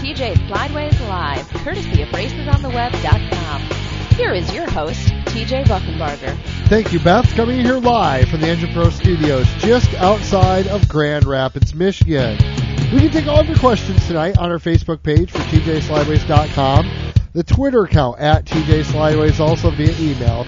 TJ Slideways Live, courtesy of RacersOnTheWeb.com. Here is your host, TJ Buchenbarger. Thank you, Beth. Coming here live from the Engine Pro Studios, just outside of Grand Rapids, Michigan. We can take all of your questions tonight on our Facebook page for TJSlideways.com, the Twitter account at TJ Slideways, also via email,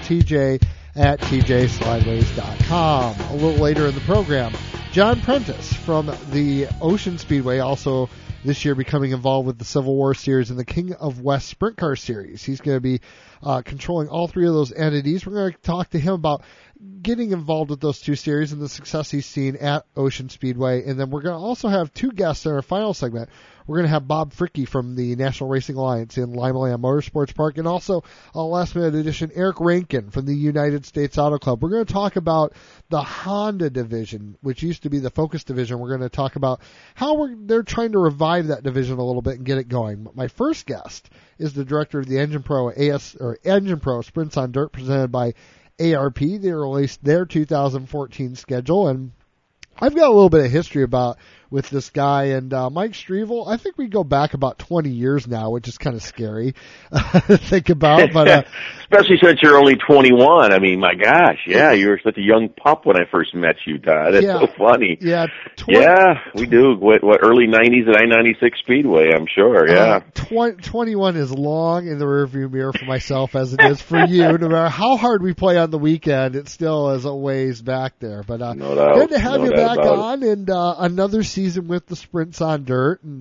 TJ@TJSlideways.com. A little later in the program, John Prentice from the Ocean Speedway, also this year becoming involved with the Civil War Series and the King of West Sprint Car Series. He's going to be controlling all three of those entities. We're going to talk to him about getting involved with those two series and the success he's seen at Ocean Speedway. And then we're going to also have two guests in our final segment. We're going to have Bob Fricke from the National Racing Alliance in Lima Land Motorsports Park, and also a last-minute addition, Eric Rankin from the United States Auto Club. We're going to talk about the Honda division, which used to be the Focus division. We're going to talk about how they're trying to revive that division a little bit and get it going. My first guest is the director of the Engine Pro Engine Pro Sprints on Dirt, presented by ARP. They released their 2014 schedule, and I've got a little bit of history with this guy, and Mike Strevel. I think we go back about 20 years now, which is kind of scary to think about. But especially since you're only 21. I mean, my gosh, yeah, you were such a young pup when I first met you, Todd. That's so funny. Yeah, we do. What early 90s at I-96 Speedway, I'm sure. Yeah, 21 is long in the rearview mirror for myself as it is for you. No matter how hard we play on the weekend, it still is a ways back there. But no doubt. Good to have you back on, and another season with the Sprints on Dirt, and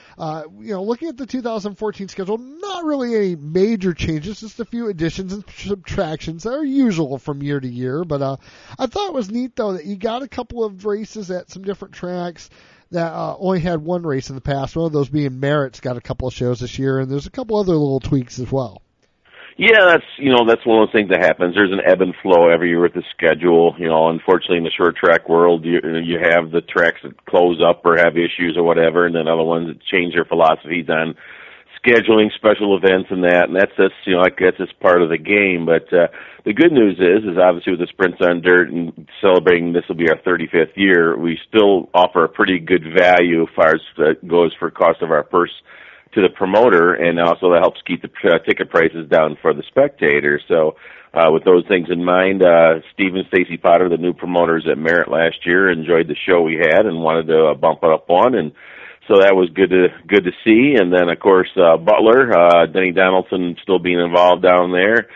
looking at the 2014 schedule, not really any major changes, just a few additions and subtractions that are usual from year to year. But I thought it was neat though that you got a couple of races at some different tracks that only had one race in the past. One of those being Merritt's got a couple of shows this year, and there's a couple other little tweaks as well. Yeah, that's one of those things that happens. There's an ebb and flow every year with the schedule. Unfortunately, in the short track world, you have the tracks that close up or have issues or whatever, and then other ones that change their philosophies on scheduling special events and that. And that's just part of the game. But the good news is obviously with the Sprints on Dirt and celebrating, this will be our 35th year, we still offer a pretty good value as far as goes for cost of our purse to the promoter, and also that helps keep the ticket prices down for the spectators. So with those things in mind, Steve and Stacy Potter, the new promoters at Merritt last year, enjoyed the show we had and wanted to bump it up one, and so that was good to see. And then, of course, Butler, Denny Donaldson still being involved down there.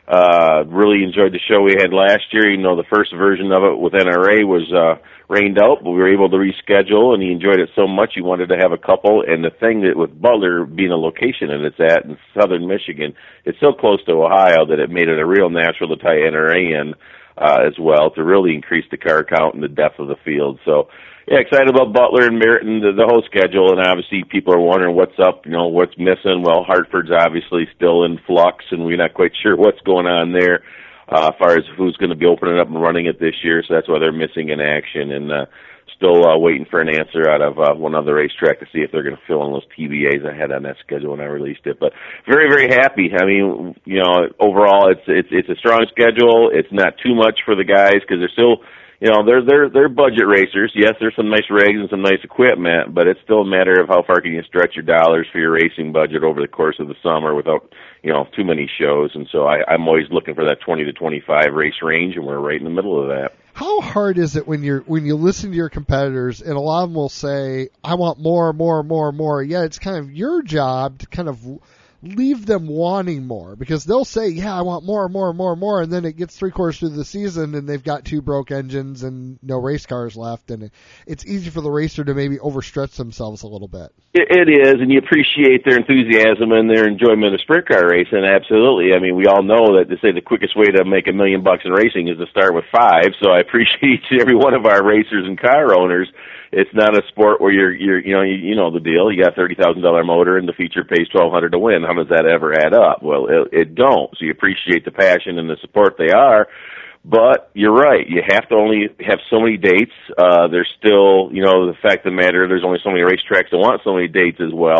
Really enjoyed the show we had last year, even though the first version of it with NRA was rained out, but we were able to reschedule, and he enjoyed it so much he wanted to have a couple. And the thing that with Butler being a location that it's at in southern Michigan, it's so close to Ohio that it made it a real natural to tie NRA in as well to really increase the car count and the depth of the field. So, yeah, excited about Butler and Merritt and the whole schedule. And obviously people are wondering what's up, what's missing. Well, Hartford's obviously still in flux, and we're not quite sure what's going on there. As far as who's going to be opening up and running it this year, so that's why they're missing in action, and still waiting for an answer out of one other racetrack to see if they're going to fill in those TBAs I had on that schedule when I released it. But very, very happy. I mean, overall it's a strong schedule. It's not too much for the guys because they're still, they're budget racers. Yes, there's some nice rigs and some nice equipment, but it's still a matter of how far can you stretch your dollars for your racing budget over the course of the summer without too many shows. And so I'm always looking for that 20 to 25 race range, and we're right in the middle of that. How hard is it when you listen to your competitors, and a lot of them will say, I want more, more, more, more. Yeah, it's kind of your job to kind of leave them wanting more, because they'll say, yeah, I want more, more, more, more, and then it gets 3/4 through the season and they've got 2 broke engines and no race cars left, and it's easy for the racer to maybe overstretch themselves a little bit. It is, and you appreciate their enthusiasm and their enjoyment of sprint car racing, absolutely. I mean, we all know that they say the quickest way to make $1 million in racing is to start with 5, so I appreciate every one of our racers and car owners. It's not a sport where you know the deal. You got a $30,000 motor and the feature pays $1,200 to win. How does that ever add up? Well, it don't. So you appreciate the passion and the support they are. But you're right. You have to only have so many dates. There's still, the fact of the matter, there's only so many racetracks that want so many dates as well.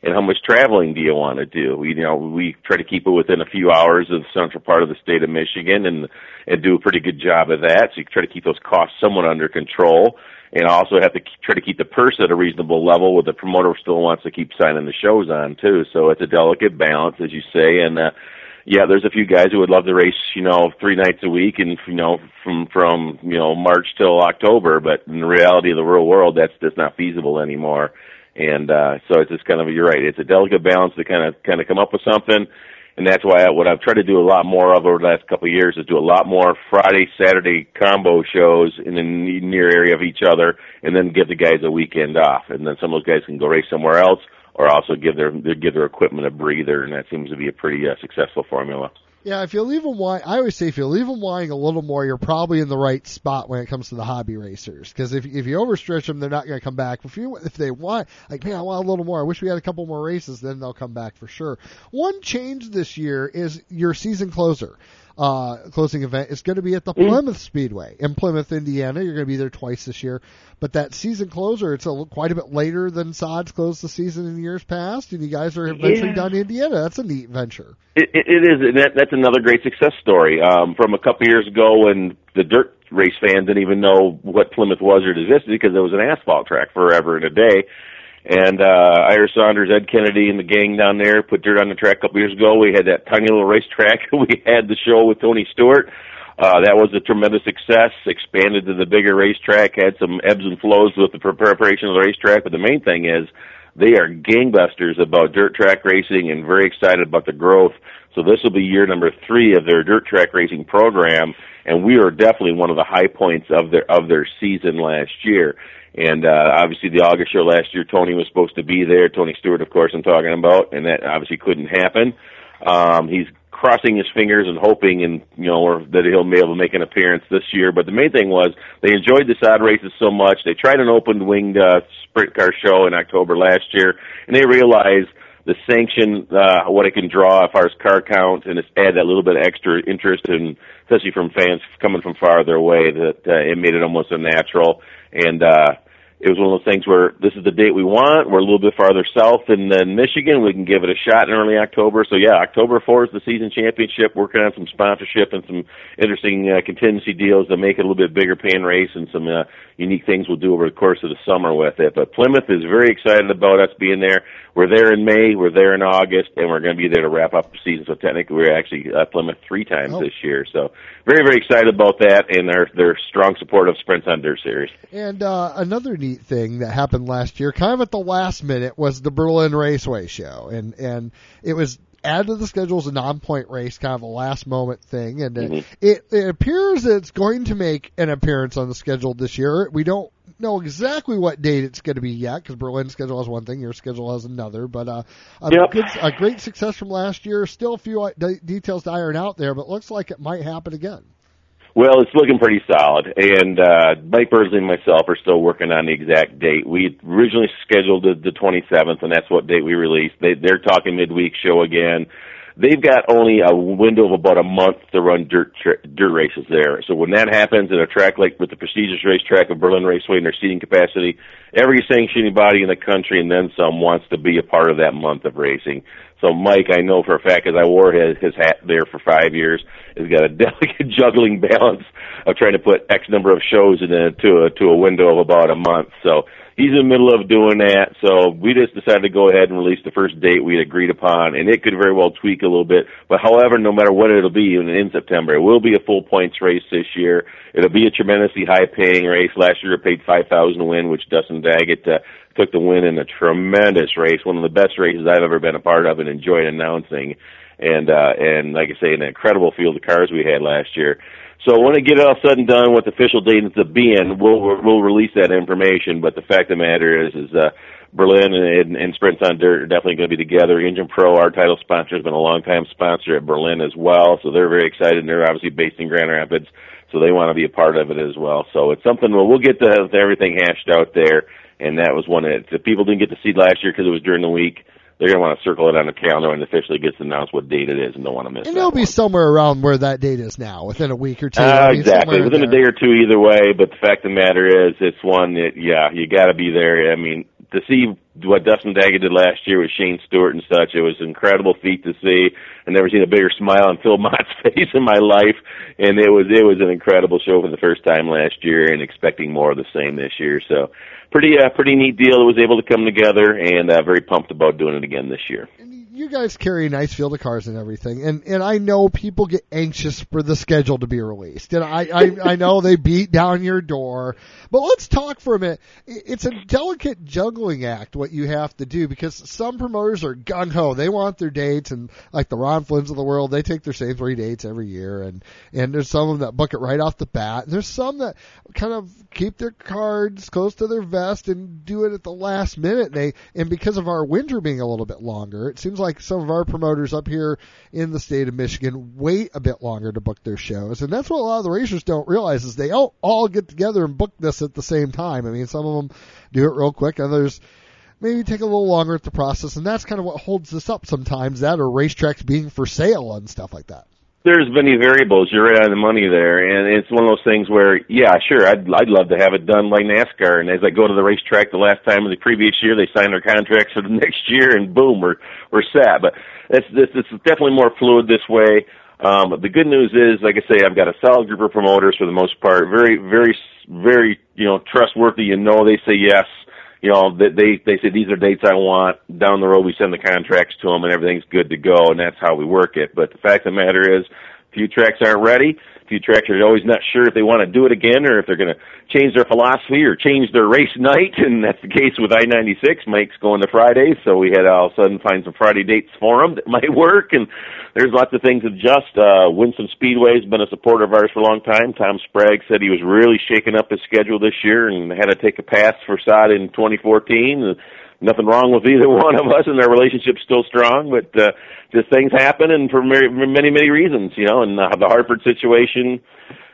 and how much traveling do you want to do? We try to keep it within a few hours of the central part of the state of Michigan and do a pretty good job of that. So you try to keep those costs somewhat under control, and also have to try to keep the purse at a reasonable level where the promoter still wants to keep signing the shows on too. So it's a delicate balance, as you say, and yeah, there's a few guys who would love to race, 3 nights a week and, from March till October, but in the reality of the real world, that's not feasible anymore. And, so it's just you're right, it's a delicate balance to kind of come up with something. And that's why what I've tried to do a lot more of over the last couple of years is do a lot more Friday, Saturday combo shows in the near area of each other, and then give the guys a weekend off. And then some of those guys can go race somewhere else, or also give their equipment a breather, and that seems to be a pretty successful formula. Yeah, if you leave them lying, I always say if you leave them lying a little more, you're probably in the right spot when it comes to the hobby racers. Because if you overstretch them, they're not going to come back. If they want, man, I want a little more. I wish we had a couple more races. Then they'll come back for sure. One change this year is your season closing event is going to be at the Plymouth Speedway in Plymouth, Indiana. You're going to be there twice this year. But that season closer, it's quite a bit later than Sods closed the season in years past, and you guys are venturing down to Indiana. That's a neat venture. It is, and that's another great success story. From a couple years ago when the dirt race fans didn't even know what Plymouth was or existed because it was an asphalt track forever and a day. And Ira Saunders, Ed Kennedy, and the gang down there put dirt on the track a couple years ago. We had that tiny little racetrack. We had the show with Tony Stewart. That was a tremendous success, expanded to the bigger racetrack, had some ebbs and flows with the preparation of the racetrack. But the main thing is they are gangbusters about dirt track racing and very excited about the growth. So this will be year number 3 of their dirt track racing program, and we are definitely one of the high points of their season last year. And obviously the August show last year, Tony was supposed to be there. Tony Stewart, of course, I'm talking about, and that obviously couldn't happen. He's crossing his fingers and hoping, and that he'll be able to make an appearance this year. But the main thing was they enjoyed the sod races so much. They tried an open winged sprint car show in October last year, and they realized the sanction, what it can draw as far as car count, and it's add that little bit of extra interest, and especially from fans coming from farther away, that it made it almost unnatural. And it was one of those things where this is the date we want. We're a little bit farther south than Michigan. We can give it a shot in early October. So, yeah, October 4th is the season championship. Working on some sponsorship and some interesting contingency deals to make it a little bit bigger paying race, and some unique things we'll do over the course of the summer with it. But Plymouth is very excited about us being there. We're there in May, we're there in August, and we're going to be there to wrap up the season. So technically we're actually at Plymouth 3 times this year. So very, very excited about that, and their strong support of Sprints on Dirt Series. And another neat thing that happened last year, kind of at the last minute, was the Berlin Raceway show. And it was added to the schedule as a non-point race, kind of a last-moment thing. And it appears that it's going to make an appearance on the schedule this year. We don't know exactly what date it's going to be yet, because Berlin's schedule has one thing, your schedule has another. But a great success from last year. Still a few details to iron out there, but it looks like it might happen again. Well, it's looking pretty solid, and Mike Bursley and myself are still working on the exact date. We originally scheduled the 27th, and that's what date we released. They're talking midweek show again. They've got only a window of about a month to run dirt races there. So when that happens at a track like with the prestigious racetrack of Berlin Raceway and their seating capacity, every sanctioning body in the country and then some wants to be a part of that month of racing. So Mike, I know for a fact, because I wore his hat there for 5 years, has got a delicate juggling balance of trying to put X number of shows to a window of about a month. So he's in the middle of doing that. So we just decided to go ahead and release the first date we had agreed upon, and it could very well tweak a little bit. But however, no matter what it'll be in September, it will be a full points race this year. It'll be a tremendously high-paying race. Last year it paid $5,000 to win, which Dustin Daggett took the win in a tremendous race, one of the best races I've ever been a part of and enjoyed announcing. And like I say, an incredible field of cars we had last year. So when it get all said and done, what the official date ends up being, we'll release that information. But the fact of the matter is Berlin and Sprints on Dirt are definitely going to be together. Engine Pro, our title sponsor, has been a long-time sponsor at Berlin as well. So they're very excited, and they're obviously based in Grand Rapids, so they want to be a part of it as well. So it's something we'll get to have everything hashed out there. And that was one that if people didn't get to see last year because it was during the week, they're going to want to circle it on the calendar when it officially gets announced what date it is, and don't want to miss it. And it'll be somewhere around where that date is now, within a week or two. Exactly, within a day or two either way. But the fact of the matter is, it's one that, you got to be there. I mean, to see what Dustin Daggett did last year with Shane Stewart and such, it was an incredible feat to see. I've never seen a bigger smile on Phil Mott's face in my life, and it was an incredible show for the first time last year, and expecting more of the same this year. So, pretty neat deal. It was able to come together, and very pumped about doing it again this year. You guys carry a nice field of cars and everything, and I know people get anxious for the schedule to be released, and I know they beat down your door, but let's talk for a minute. It's a delicate juggling act what you have to do, because some promoters are gung-ho. They want their dates, and like the Ron Flynn's of the world, they take their same 3 dates every year, and there's some of them that book it right off the bat, and there's some that kind of keep their cards close to their vest and do it at the last minute, and because of our winter being a little bit longer, it seems like some of our promoters up here in the state of Michigan wait a bit longer to book their shows, and that's what a lot of the racers don't realize is they all get together and book this at the same time. I mean, some of them do it real quick, others maybe take a little longer at the process, and that's kind of what holds this up sometimes, that or racetracks being for sale and stuff like that. There's many variables. You're right on the money there, and it's one of those things where, yeah, sure, I'd love to have it done like NASCAR. And as I go to the racetrack the last time of the previous year, they sign their contracts for the next year, and boom, we're set. But it's definitely more fluid this way. The good news is, like I say, I've got a solid group of promoters for the most part, very, very, very, trustworthy. They say yes. They say these are dates I want. Down the road, we send the contracts to them, and everything's good to go, and that's how we work it. But the fact of the matter is, a few tracks aren't ready. A few tracks are always not sure if they want to do it again or if they're going to change their philosophy or change their race night, and that's the case with I-96. Mike's going to Fridays, so we had to all of a sudden find some Friday dates for him that might work, and there's lots of things that adjust. Winston Speedway has been a supporter of ours for a long time. Tom Sprague said he was really shaking up his schedule this year and had to take a pass for SOD in 2014. Nothing wrong with either one of us, and their relationship's still strong, but just things happen, and for many, many reasons, and the Hartford situation,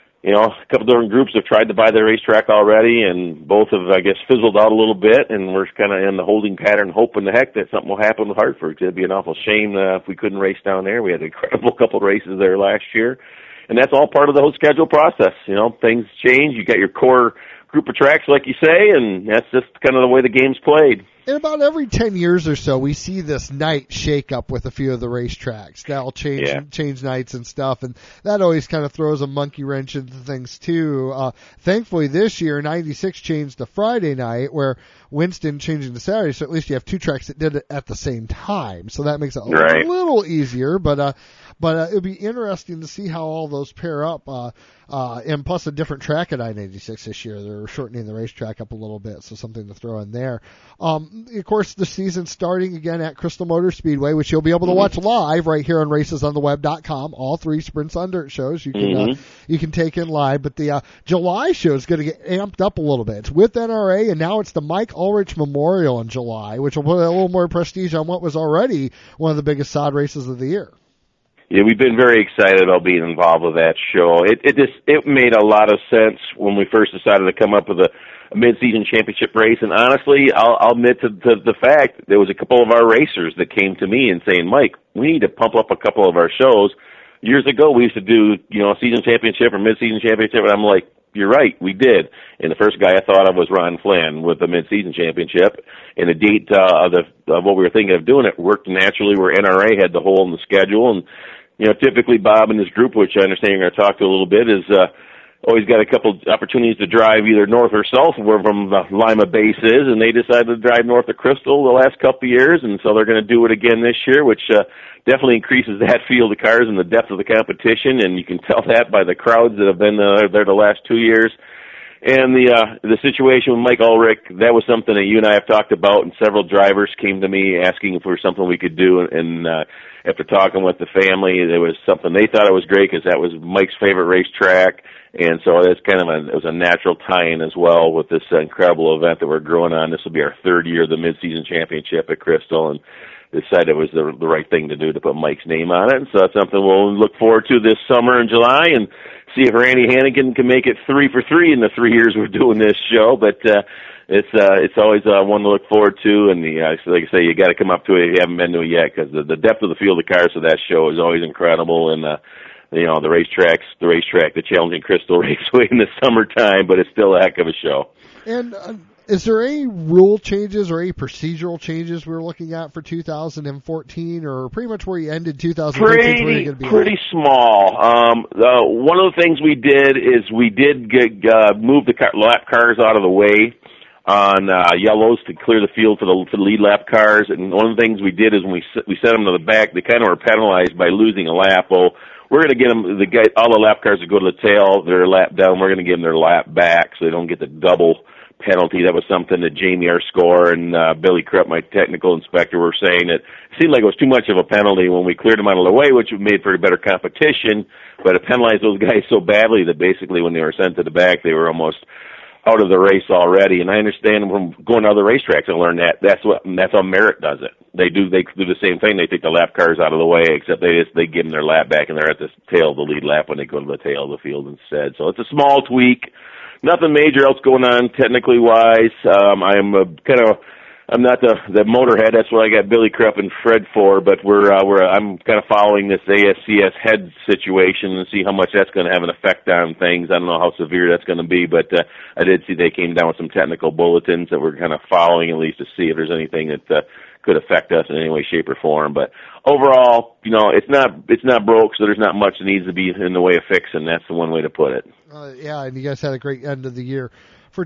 a couple different groups have tried to buy their racetrack already, and both have, I guess, fizzled out a little bit, and we're kind of in the holding pattern, hoping the heck that something will happen with Hartford. It'd be an awful shame if we couldn't race down there. We had an incredible couple of races there last year, and that's all part of the whole schedule process. Things change. You got your core group of tracks, like you say, and that's just kind of the way the game's played. And about every 10 years or so, we see this night shake up with a few of the racetracks. They'll change nights and stuff, and that always kind of throws a monkey wrench into things too. Thankfully, this year, 96 changed to Friday night, where Winston changing to Saturday, so at least you have two tracks that did it at the same time. So that makes it a little easier, but it would be interesting to see how all those pair up. And plus a different track at I-96 this year. They're shortening the racetrack up a little bit, so something to throw in there. Of course, the season's starting again at Crystal Motor Speedway, which you'll be able to watch live right here on racesontheweb.com. All 3 Sprints on Dirt shows you can take in live. But the July show is going to get amped up a little bit. It's with NRA, and now it's the Mike Ulrich Memorial in July, which will put a little more prestige on what was already one of the biggest sod races of the year. Yeah, we've been very excited about being involved with that show. It made a lot of sense when we first decided to come up with a mid-season championship race. And honestly, I'll admit to the fact there was a couple of our racers that came to me and saying, Mike, we need to pump up a couple of our shows. Years ago, we used to do, a season championship or mid-season championship, and I'm like, you're right, we did. And the first guy I thought of was Ron Flynn with the mid-season championship. And the date of what we were thinking of doing it worked naturally where NRA had the hole in the schedule. And typically Bob and his group, which I understand you're going to talk to a little bit, is always got a couple opportunities to drive either north or south where from the Lima base is, and they decided to drive north of Crystal the last couple of years, and so they're going to do it again this year, which definitely increases that field of cars and the depth of the competition, and you can tell that by the crowds that have been there the last 2 years. And the situation with Mike Ulrich, that was something that you and I have talked about, and several drivers came to me asking if there was something we could do, and after talking with the family, there was something they thought it was great because that was Mike's favorite racetrack, and so that's kind of it was a natural tie-in as well with this incredible event that we're growing on. This will be our 3rd year of the mid-season championship at Crystal, and decided it was the right thing to do to put Mike's name on it, and so that's something we'll look forward to this summer in July, and see if Randy Hannigan can make it 3 for 3 in the 3 years we're doing this show. But it's always one to look forward to, and like I say, you got to come up to it if you haven't been to it yet, because the depth of the field of cars for that show is always incredible, and the challenging Crystal Raceway in the summertime, but it's still a heck of a show. And Is there any rule changes or any procedural changes we're looking at for 2014, or pretty much where you ended 2013? Pretty small. One of the things we did is we did move the lap cars out of the way on yellows to clear the field for the lead lap cars. And one of the things we did is when we set them to the back, they kind of were penalized by losing a lap. Well, we're going to get them all the lap cars that go to the tail, their lap down. We're going to give them their lap back so they don't get the double penalty. That was something that Jamie, our scorer, and Billy Krupp, my technical inspector, were saying that it seemed like it was too much of a penalty when we cleared them out of the way, which made for a better competition, but it penalized those guys so badly that basically when they were sent to the back, they were almost out of the race already. And I understand from going to other racetracks, I learned that that's how Merritt does it. They do the same thing. They take the lap cars out of the way, except they give them their lap back, and they're at the tail of the lead lap when they go to the tail of the field instead. So it's a small tweak. Nothing major else going on technically wise. I'm not the motorhead. That's what I got Billy Krupp and Fred for. But I'm kind of following this ASCS head situation and see how much that's going to have an effect on things. I don't know how severe that's going to be, but I did see they came down with some technical bulletins that we're kind of following at least to see if there's anything that could affect us in any way, shape, or form. But overall, it's not broke, so there's not much that needs to be in the way of fixing. That's the one way to put it. Yeah, and you guys had a great end of the year for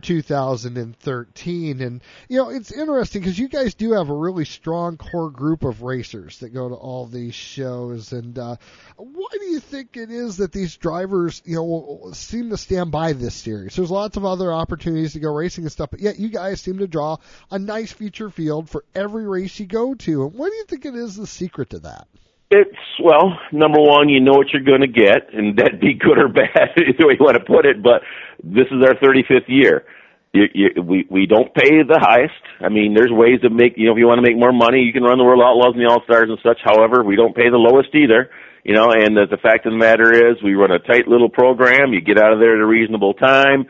2013. And, it's interesting because you guys do have a really strong core group of racers that go to all these shows. And why do you think it is that these drivers, seem to stand by this series? There's lots of other opportunities to go racing and stuff, but yet you guys seem to draw a nice feature field for every race you go to. And what do you think it is the secret to that? Well, number one, you know what you're going to get, and that'd be good or bad, either way you want to put it, but this is our 35th year. We don't pay the highest. I mean, there's ways to make, if you want to make more money, you can run the World Outlaws and the All-Stars and such. However, we don't pay the lowest either, and the fact of the matter is we run a tight little program. You get out of there at a reasonable time.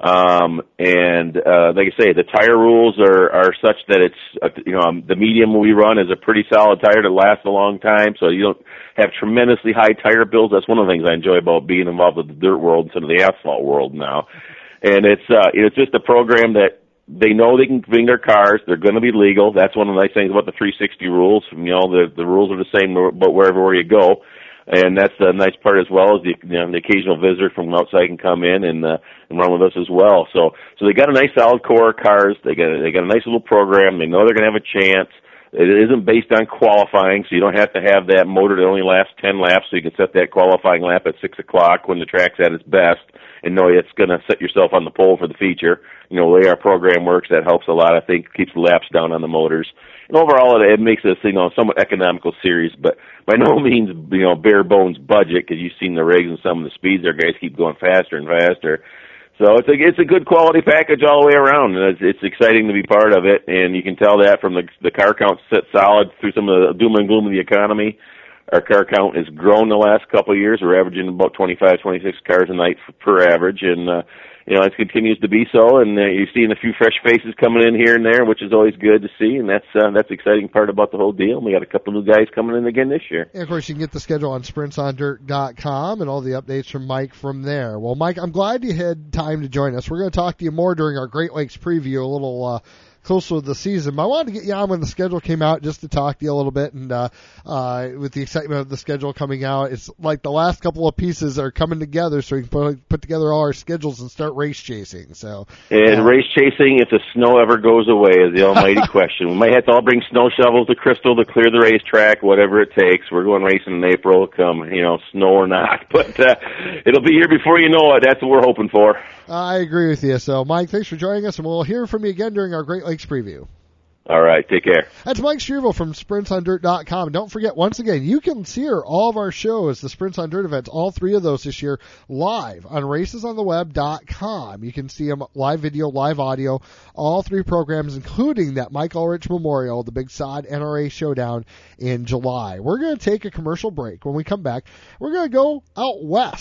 Like I say, the tire rules are such that it's, the medium we run is a pretty solid tire that lasts a long time, so you don't have tremendously high tire bills. That's one of the things I enjoy about being involved with the dirt world instead of the asphalt world now. And it's just a program that they know they can bring their cars. They're going to be legal. That's one of the nice things about the 360 rules. The rules are the same but wherever you go. And that's the nice part as well, is the occasional visitor from outside can come in and run with us as well. So they got a nice solid core of cars. They got a nice little program. They know they're going to have a chance. It isn't based on qualifying, so you don't have to have that motor that only lasts 10 laps, so you can set that qualifying lap at 6 o'clock when the track's at its best and know it's going to set yourself on the pole for the feature. The way our program works, that helps a lot. I think keeps the laps down on the motors. And overall, it makes this, somewhat economical series, but by no means, bare bones budget, because you've seen the rigs and some of the speeds our guys keep going faster and faster. So it's a good quality package all the way around, and it's exciting to be part of it. And you can tell that from the car count set solid through some of the doom and gloom of the economy. Our car count has grown the last couple of years. We're averaging about 25, 26 cars a night per average, and it continues to be so. And you're seeing a few fresh faces coming in here and there, which is always good to see. And that's the exciting part about the whole deal. And we got a couple new guys coming in again this year. And of course, you can get the schedule on SprintsOnDirt.com and all the updates from Mike from there. Well, Mike, I'm glad you had time to join us. We're going to talk to you more during our Great Lakes preview, a little closer to the season. But I wanted to get you on when the schedule came out just to talk to you a little bit. And with the excitement of the schedule coming out, it's like the last couple of pieces are coming together so we can put together all our schedules and start race chasing. And race chasing, if the snow ever goes away, is the almighty question. We might have to all bring snow shovels to Crystal to clear the racetrack, whatever it takes. We're going racing in April, come, snow or not. But it'll be here before you know it. That's what we're hoping for. I agree with you. So, Mike, thanks for joining us, and we'll hear from you again during our Great Lakes preview. All right, take care. That's Mike Strevel from SprintsOnDirt.com. And don't forget, once again, you can see all of our shows, the Sprints on Dirt events, all three of those this year, live on RacesOnTheWeb.com. You can see them live video, live audio, all three programs, including that Mike Ulrich Memorial, the Big Sod NRA Showdown in July. We're going to take a commercial break. When we come back, we're going to go out west,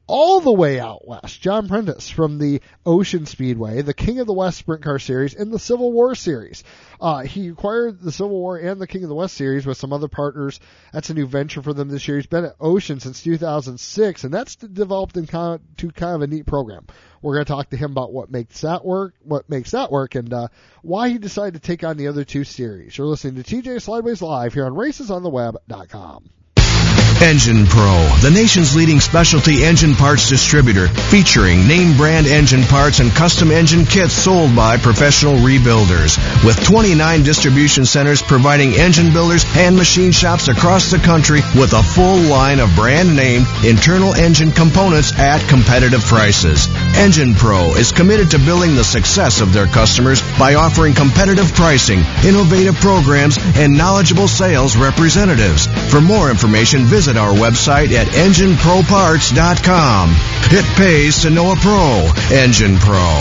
all the way out west, John Prentice from the Ocean Speedway, the King of the West Sprint Car Series, and the Civil War Series. He acquired the Civil War and the King of the West Series with some other partners. That's a new venture for them this year. He's been at Ocean since 2006, and that's developed into kind of a neat program. We're going to talk to him about what makes that work, and why he decided to take on the other two series. You're listening to TJ Slideways Live here on RacesOnTheWeb.com. Engine Pro, the nation's leading specialty engine parts distributor, featuring name brand engine parts and custom engine kits sold by professional rebuilders. With 29 distribution centers providing engine builders and machine shops across the country with a full line of brand name internal engine components at competitive prices. Engine Pro is committed to building the success of their customers by offering competitive pricing, innovative programs, and knowledgeable sales representatives. For more information, visit our website at EngineProParts.com. It pays to know a pro. Engine Pro.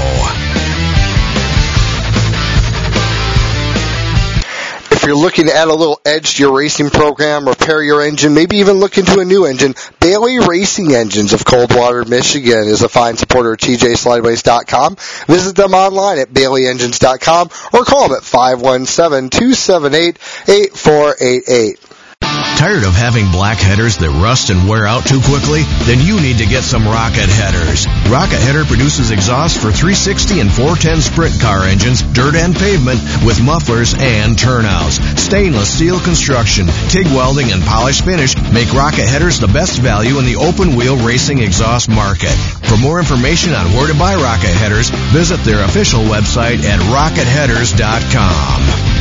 If you're looking to add a little edge to your racing program, repair your engine, maybe even look into a new engine, Bailey Racing Engines of Coldwater, Michigan is a fine supporter of TJSlideways.com. Visit them online at BaileyEngines.com or call them at 517-278-8488. Tired of having black headers that rust and wear out too quickly? Then you need to get some Rocket Headers. Rocket Header produces exhaust for 360 and 410 sprint car engines, dirt and pavement, with mufflers and turnouts. Stainless steel construction, TIG welding, and polished finish make Rocket Headers the best value in the open-wheel racing exhaust market. For more information on where to buy Rocket Headers, visit their official website at RocketHeaders.com.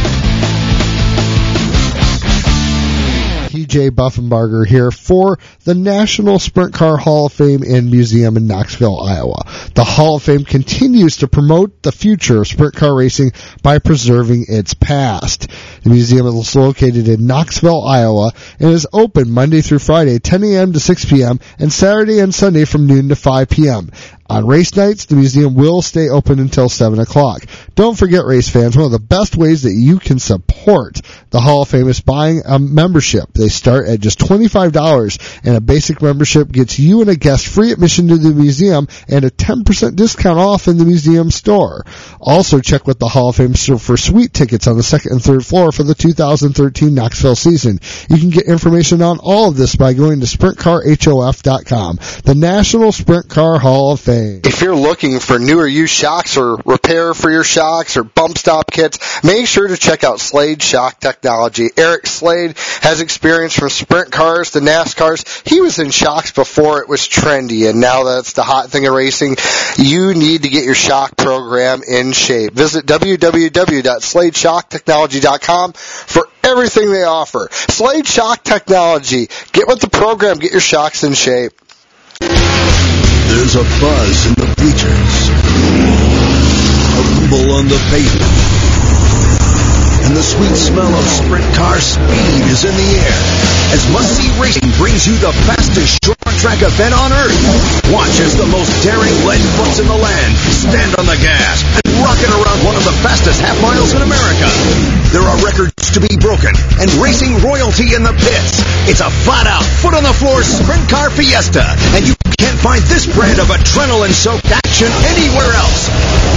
TJ Buffenbarger here for the National Sprint Car Hall of Fame and Museum in Knoxville, Iowa. The Hall of Fame continues to promote the future of sprint car racing by preserving its past. The museum is located in Knoxville, Iowa, and is open Monday through Friday, 10 a.m. to 6 p.m., and Saturday and Sunday from noon to 5 p.m. On race nights, the museum will stay open until 7 o'clock. Don't forget, race fans, one of the best ways that you can support the Hall of Fame is buying a membership. They start at just $25, and a basic membership gets you and a guest free admission to the museum and a 10% discount off in the museum store. Also, check with the Hall of Fame for sweet tickets on the second and third floor for the 2013 Knoxville season. You can get information on all of this by going to SprintCarHof.com, the National Sprint Car Hall of Fame. If you're looking for new or used shocks or repair for your shocks or bump stop kits, make sure to check out Slade Shock Technology. Eric Slade has experience from sprint cars to NASCARs. He was in shocks before it was trendy, and now that's the hot thing in racing. You need to get your shock program in shape. Visit www.SladeShockTechnology.com for everything they offer. Slade Shock Technology. Get with the program. Get your shocks in shape. There's a buzz in the bleachers, a rumble on the pavement, and the sweet smell of sprint car speed is in the air as Must-See Racing brings you the fastest short track event on earth. Watch as the most daring lead butts in the land stand on the gas and rocket around one of the fastest half miles in America. There are records to be broken and racing royalty in the pits. It's a flat-out, foot-on-the-floor sprint car fiesta, and you can't find this brand of adrenaline-soaked action anywhere else.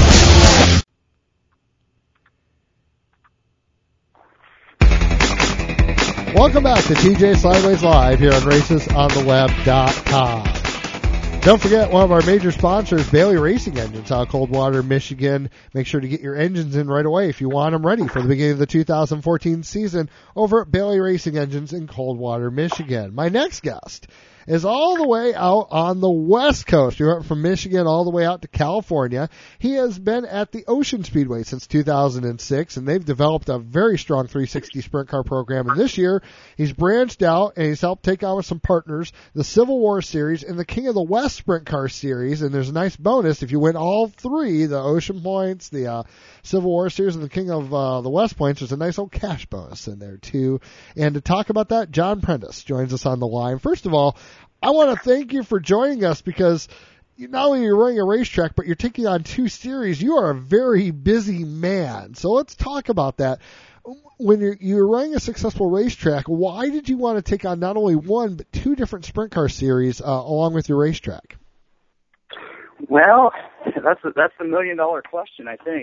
Welcome back to TJ Slideways Live here on RacesOnTheWeb.com. Don't forget, one of our major sponsors, Bailey Racing Engines out of Coldwater, Michigan. Make sure to get your engines in right away if you want them ready for the beginning of the 2014 season over at Bailey Racing Engines in Coldwater, Michigan. My next guest is all the way out on the West Coast. We went from Michigan all the way out to California. He has been at the Ocean Speedway since 2006, and they've developed a very strong 360 sprint car program. And this year, he's branched out, and he's helped take on with some partners the Civil War Series and the King of the West Sprint Car Series. And there's a nice bonus if you win all three, the Ocean Points, the Civil War Series, and the King of the West Points. There's a nice old cash bonus in there, too. And to talk about that, John Prentice joins us on the line. First of all, I want to thank you for joining us because not only are you running a racetrack, but you're taking on two series. You are a very busy man. So let's talk about that. when you're running a successful racetrack, why did you want to take on not only one but two different sprint car series along with your racetrack? Well, that's the $1 million question, I think.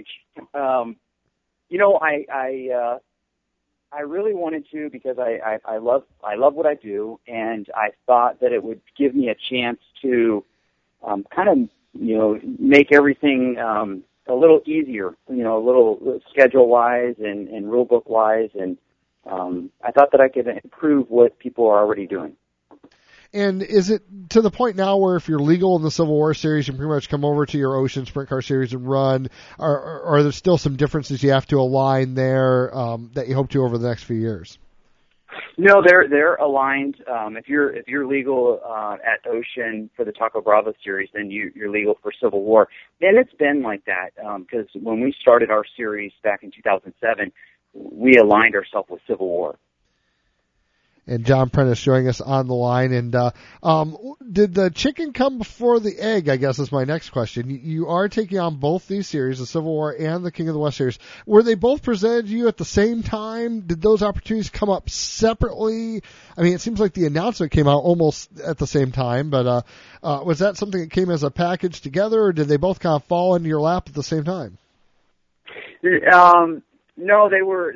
I really wanted to because I love what I do, and I thought that it would give me a chance to kind of make everything a little easier, a little schedule wise and rule book wise, and I thought that I could improve what people are already doing. And is it to the point now where if you're legal in the Civil War Series, you can pretty much come over to your Ocean Sprint Car Series and run? Or are there still some differences you have to align there that you hope to over the next few years? No, they're aligned. If you're legal at Ocean for the Taco Bravo Series, then you're legal for Civil War. And it's been like that because when we started our series back in 2007, we aligned ourselves with Civil War. And John Prentice joining us on the line. And did the chicken come before the egg, I guess is my next question. You are taking on both these series, the Civil War and the King of the West series. Were they both presented to you at the same time? Did those opportunities come up separately? I mean, it seems like the announcement came out almost at the same time, but was that something that came as a package together, or did they both kind of fall into your lap at the same time? No, they were.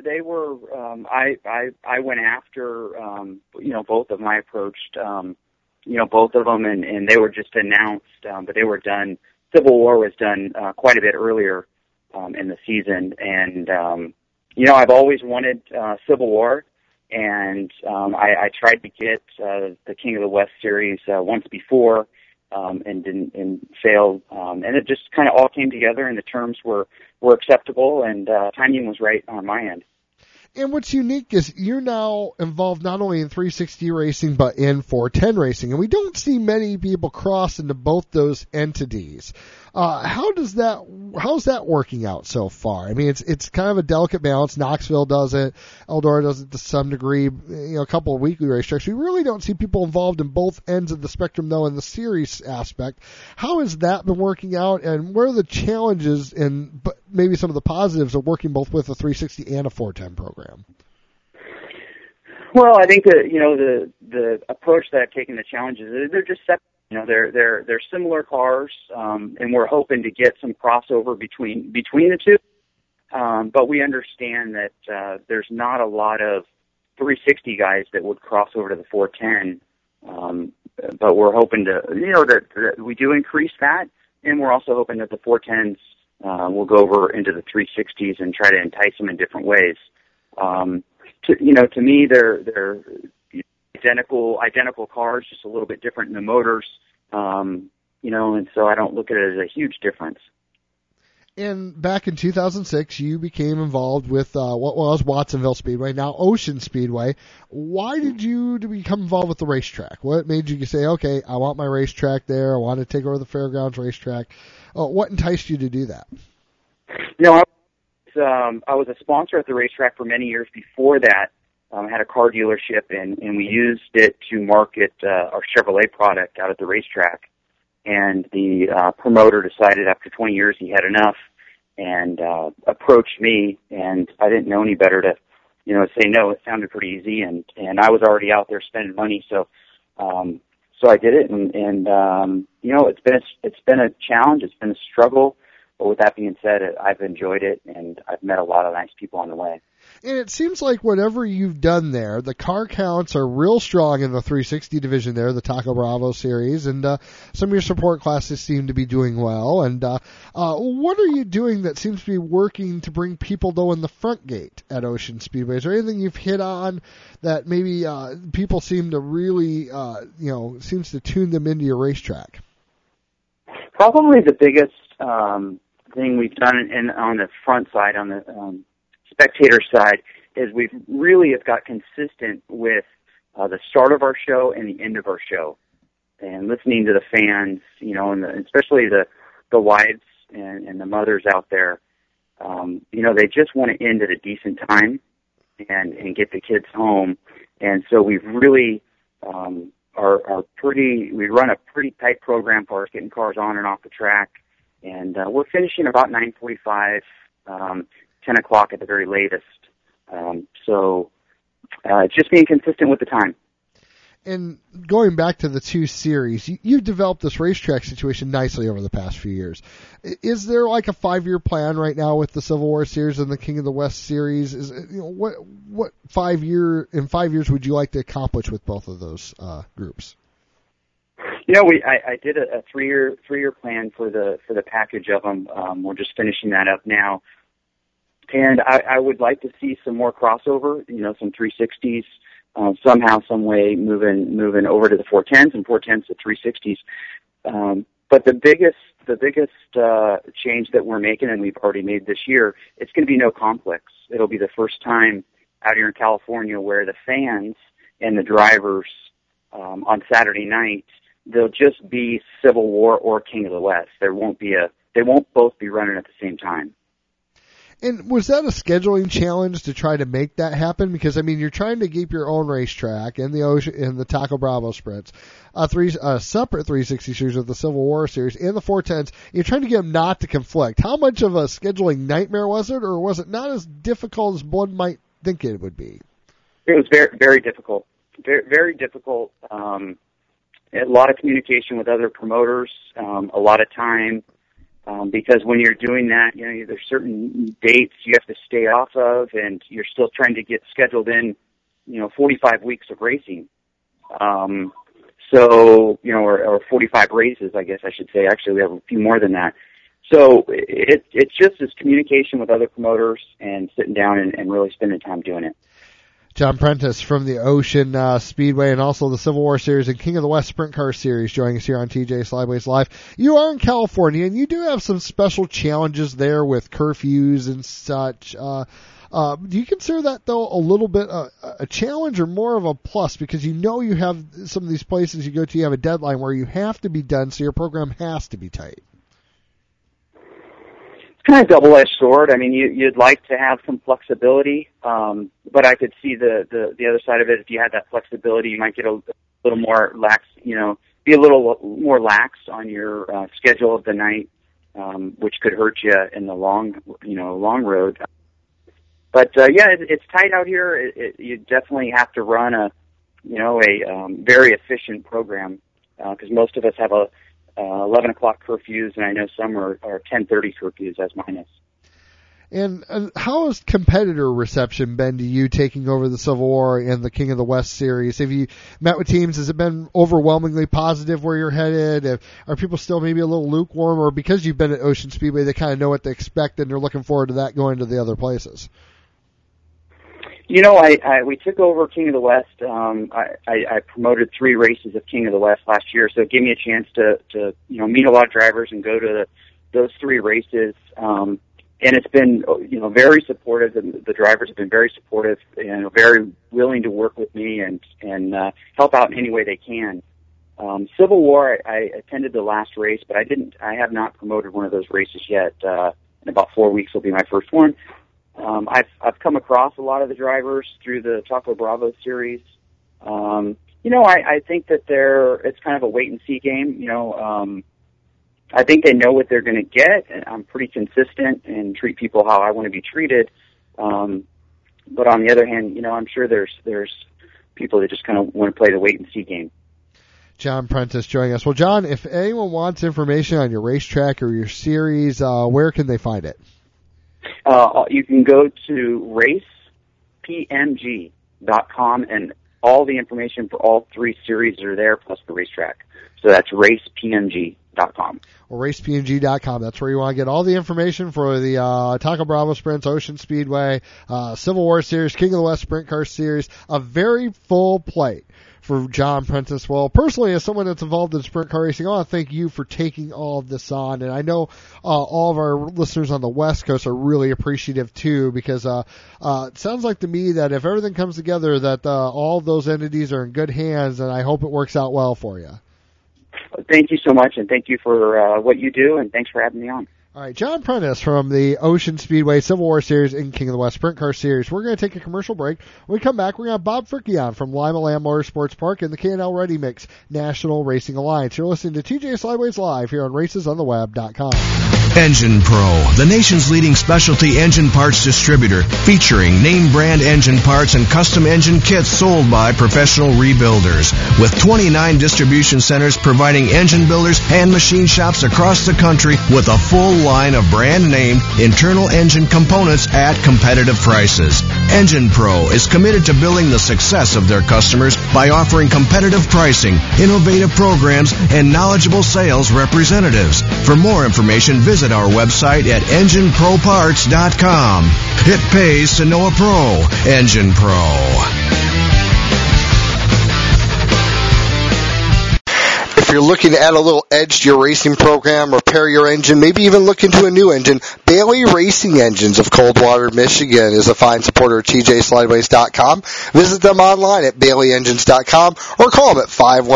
I went after, both of them. I approached, both of them, and they were just announced, but they were done. Civil War was done quite a bit earlier in the season, and I've always wanted Civil War, and I tried to get the King of the West series once before, and failed, and it just kind of all came together, and the terms were acceptable, and timing was right on my end. And what's unique is you're now involved not only in 360 racing, but in 410 racing. And we don't see many people cross into both those entities. How's that working out so far? I mean, it's kind of a delicate balance. Knoxville does it. Eldora does it to some degree. A couple of weekly racetracks. We really don't see people involved in both ends of the spectrum, though, in the series aspect. How has that been working out, and where are the challenges and maybe some of the positives of working both with a 360 and a 410 program? Well, I think that the approach that I've taken, the challenges, they're just separate. They're similar cars, and we're hoping to get some crossover between the two. But we understand that there's not a lot of 360 guys that would cross over to the 410. But we're hoping to, that we do increase that, and we're also hoping that the 410s will go over into the 360s and try to entice them in different ways. To me, they're identical cars, just a little bit different in the motors, and so I don't look at it as a huge difference. And back in 2006, you became involved with what was Watsonville Speedway, now Ocean Speedway. Why did you become involved with the racetrack? What made you say, okay, I want my racetrack there, I want to take over the Fairgrounds racetrack? What enticed you to do that? I was a sponsor at the racetrack for many years before that. I had a car dealership, and we used it to market our Chevrolet product out at the racetrack. And the promoter decided after 20 years he had enough and approached me, and I didn't know any better to, say no. It sounded pretty easy, and I was already out there spending money, so I did it, and it's been a challenge, it's been a struggle, but with that being said, I've enjoyed it, and I've met a lot of nice people on the way. And it seems like whatever you've done there, the car counts are real strong in the 360 division there, the Taco Bravo series, and some of your support classes seem to be doing well. And what are you doing that seems to be working to bring people, though, in the front gate at Ocean Speedway? Is there anything you've hit on that maybe people seem to really, seems to tune them into your racetrack? Probably the biggest thing we've done on the front side, on the spectator side, is we really have got consistent with the start of our show and the end of our show, and listening to the fans, and especially the wives and the mothers out there. They just want to end at a decent time and get the kids home, and so we've really we run a pretty tight program for us, getting cars on and off the track, and we're finishing about 9:45. 10 o'clock at the very latest So just being consistent with the time. And going back to the two series, you've developed this racetrack situation nicely over the past few years. Is there like a 5-year plan right now with the Civil War series and the King of the West series? What 5 years would you like to accomplish with both of those groups? I did a 3-year plan for the package of them. We're just finishing that up now, and I would like to see some more crossover. Some 360s. Somehow, some way, moving over to the 410s and 410s to 360s. But the biggest change that we're making, and we've already made this year, it's going to be no complex. It'll be the first time out here in California where the fans and the drivers on Saturday night, they'll just be Civil War or King of the West. They won't both be running at the same time. And was that a scheduling challenge to try to make that happen? Because you're trying to keep your own racetrack and the Taco Bravo sprints, separate 360 series of the Civil War series and the 410s. You're trying to get them not to conflict. How much of a scheduling nightmare was it, or was it not as difficult as one might think it would be? It was very, very difficult. Very, very difficult. A lot of communication with other promoters. A lot of time. Because when you're doing that, there's certain dates you have to stay off of, and you're still trying to get scheduled in, 45 weeks of racing. Or 45 races, I guess I should say. Actually, we have a few more than that. So it's just this communication with other promoters and sitting down and really spending time doing it. John Prentice from the Ocean Speedway and also the Civil War Series and King of the West Sprint Car Series joining us here on TJ Slideways Live. You are in California, and you do have some special challenges there with curfews and such. Do you consider that, though, a little bit a challenge or more of a plus? Because you have some of these places you go to, you have a deadline where you have to be done, so your program has to be tight. Kind of double-edged sword. You'd like to have some flexibility, but I could see the other side of it. If you had that flexibility, you might get a little more lax, be a little more lax on your schedule of the night, which could hurt you in the long road. But it's tight out here. You definitely have to run a very efficient program because most of us have 11 o'clock curfews, and I know some are 10:30 curfews as mine is. And how has competitor reception been to you taking over the Civil War and the King of the West series? Have you met with teams? Has it been overwhelmingly positive where you're headed? Are people still maybe a little lukewarm, or because you've been at Ocean Speedway, they kind of know what to expect and they're looking forward to that going to the other places? We took over King of the West. I promoted 3 races of King of the West last year, so it gave me a chance to meet a lot of drivers and go to those 3 races. And it's been, very supportive. The drivers have been very supportive and very willing to work with me and help out in any way they can. Civil War, I attended the last race, but I have not promoted one of those races yet. In about 4 weeks will be my first one. I've come across a lot of the drivers through the Taco Bravo series. I think that it's kind of a wait and see game. I think they know what they're going to get, and I'm pretty consistent and treat people how I want to be treated. But on the other hand, I'm sure there's people that just kind of want to play the wait and see game. John Prentice joining us. Well, John, if anyone wants information on your racetrack or your series, where can they find it? You can go to racepmg.com, and all the information for all 3 series are there, plus the racetrack. So that's racepmg.com. Well, racepmg.com. That's where you want to get all the information for the Taco Bravo Sprints, Ocean Speedway, Civil War Series, King of the West Sprint Car Series. A very full plate for John Prentice. Well, personally, as someone that's involved in sprint car racing, I want to thank you for taking all of this on. And I know all of our listeners on the West Coast are really appreciative too, because it sounds like to me that if everything comes together, that all of those entities are in good hands, and I hope it works out well for you. Thank you so much, and thank you for what you do, and thanks for having me on. All right, John Prentice from the Ocean Speedway Civil War Series and King of the West Sprint Car Series. We're going to take a commercial break. When we come back, we're going to have Bob Fricke on from Lima Land Motorsports Park and the K&L Ready Mix National Racing Alliance. You're listening to TJ Slideways Live here on RacesOnTheWeb.com. Engine Pro, the nation's leading specialty engine parts distributor, featuring name brand engine parts and custom engine kits sold by professional rebuilders. With 29 distribution centers providing engine builders and machine shops across the country with a full line of brand name internal engine components at competitive prices. Engine Pro is committed to building the success of their customers by offering competitive pricing, innovative programs, and knowledgeable sales representatives. For more information, visit our website at EngineProParts.com. It pays to know a pro. Engine Pro. If you're looking to add a little edge to your racing program, repair your engine, maybe even look into a new engine, Bailey Racing Engines of Coldwater, Michigan is a fine supporter of TJSlideways.com. Visit them online at BaileyEngines.com or call them at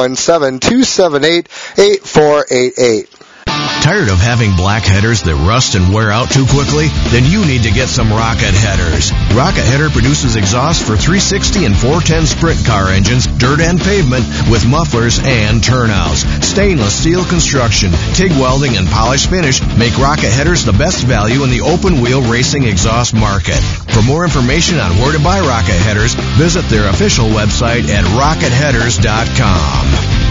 517-278-8488. Tired of having black headers that rust and wear out too quickly? Then you need to get some Rocket Headers. Rocket Header produces exhaust for 360 and 410 sprint car engines, dirt and pavement, with mufflers and turnouts. Stainless steel construction, TIG welding, and polished finish make Rocket Headers the best value in the open wheel racing exhaust market. For more information on where to buy Rocket Headers, visit their official website at rocketheaders.com.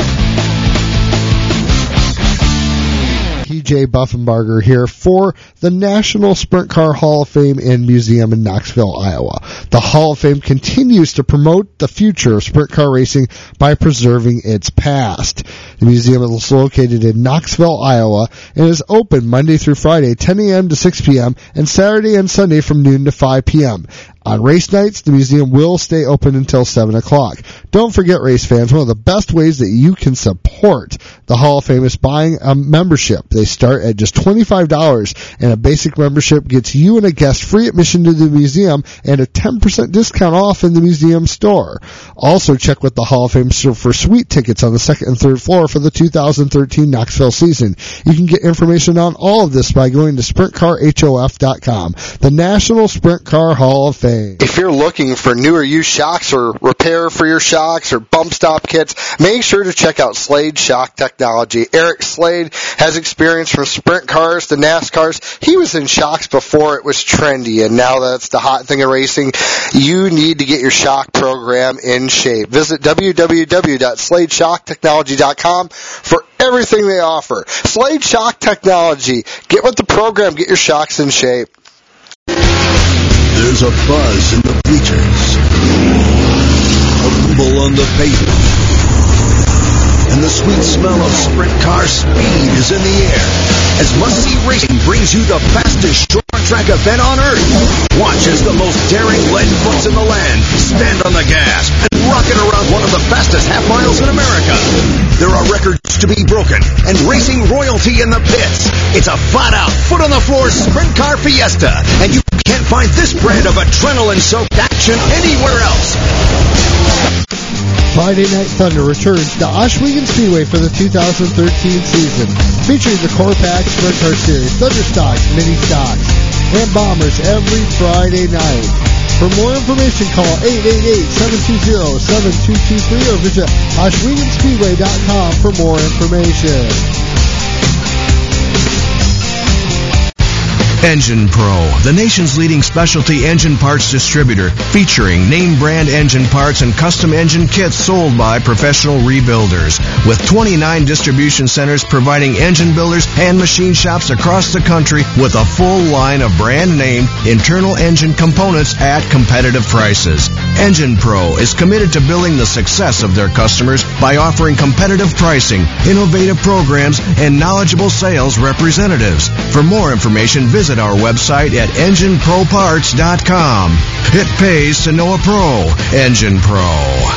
TJ Buffenbarger here for the National Sprint Car Hall of Fame and Museum in Knoxville, Iowa. The Hall of Fame continues to promote the future of sprint car racing by preserving its past. The museum is located in Knoxville, Iowa, and is open Monday through Friday, 10 a.m. to 6 p.m., and Saturday and Sunday from noon to 5 p.m. On race nights, the museum will stay open until 7 o'clock. Don't forget, race fans, one of the best ways that you can support the Hall of Fame is buying a membership. They start at just $25, and a basic membership gets you and a guest free admission to the museum and a 10% discount off in the museum store. Also, check with the Hall of Fame for suite tickets on the second and third floor for the 2013 Knoxville season. You can get information on all of this by going to SprintCarHof.com, the National Sprint Car Hall of Fame. If you're looking for new or used shocks or repair for your shocks or bump stop kits, make sure to check out Slade Shock Technology. Eric Slade has experience from sprint cars to NASCARs. He was in shocks before it was trendy, and now that's the hot thing in racing. You need to get your shock program in shape. Visit www.SladeShockTechnology.com for everything they offer. Slade Shock Technology. Get with the program. Get your shocks in shape. There's a buzz in the bleachers, a rumble on the pavement, and the sweet smell of sprint car speed is in the air as Must-See Racing brings you the fastest short track event on earth. Watch as the most daring lead butts in the land stand on the gas and rocket around one of the fastest half miles in America. There are records to be broken and racing royalty in the pits. It's a flat-out, foot-on-the-floor sprint car fiesta, and you can't find this brand of adrenaline-soaked action anywhere else. Friday Night Thunder returns to Oswego Speedway for the 2013 season, featuring the Core Pack Sprint Car Series, Thunder Stocks, Mini Stocks, and Bombers every Friday night. For more information, call 888-720-7223 or visit OswegoSpeedway.com for more information. Engine Pro, the nation's leading specialty engine parts distributor, featuring name brand engine parts and custom engine kits sold by professional rebuilders. With 29 distribution centers providing engine builders and machine shops across the country with a full line of brand name internal engine components at competitive prices. Engine Pro is committed to building the success of their customers by offering competitive pricing, innovative programs, and knowledgeable sales representatives. For more information, visit our website at EngineProParts.com. It pays to know a pro. Engine Pro.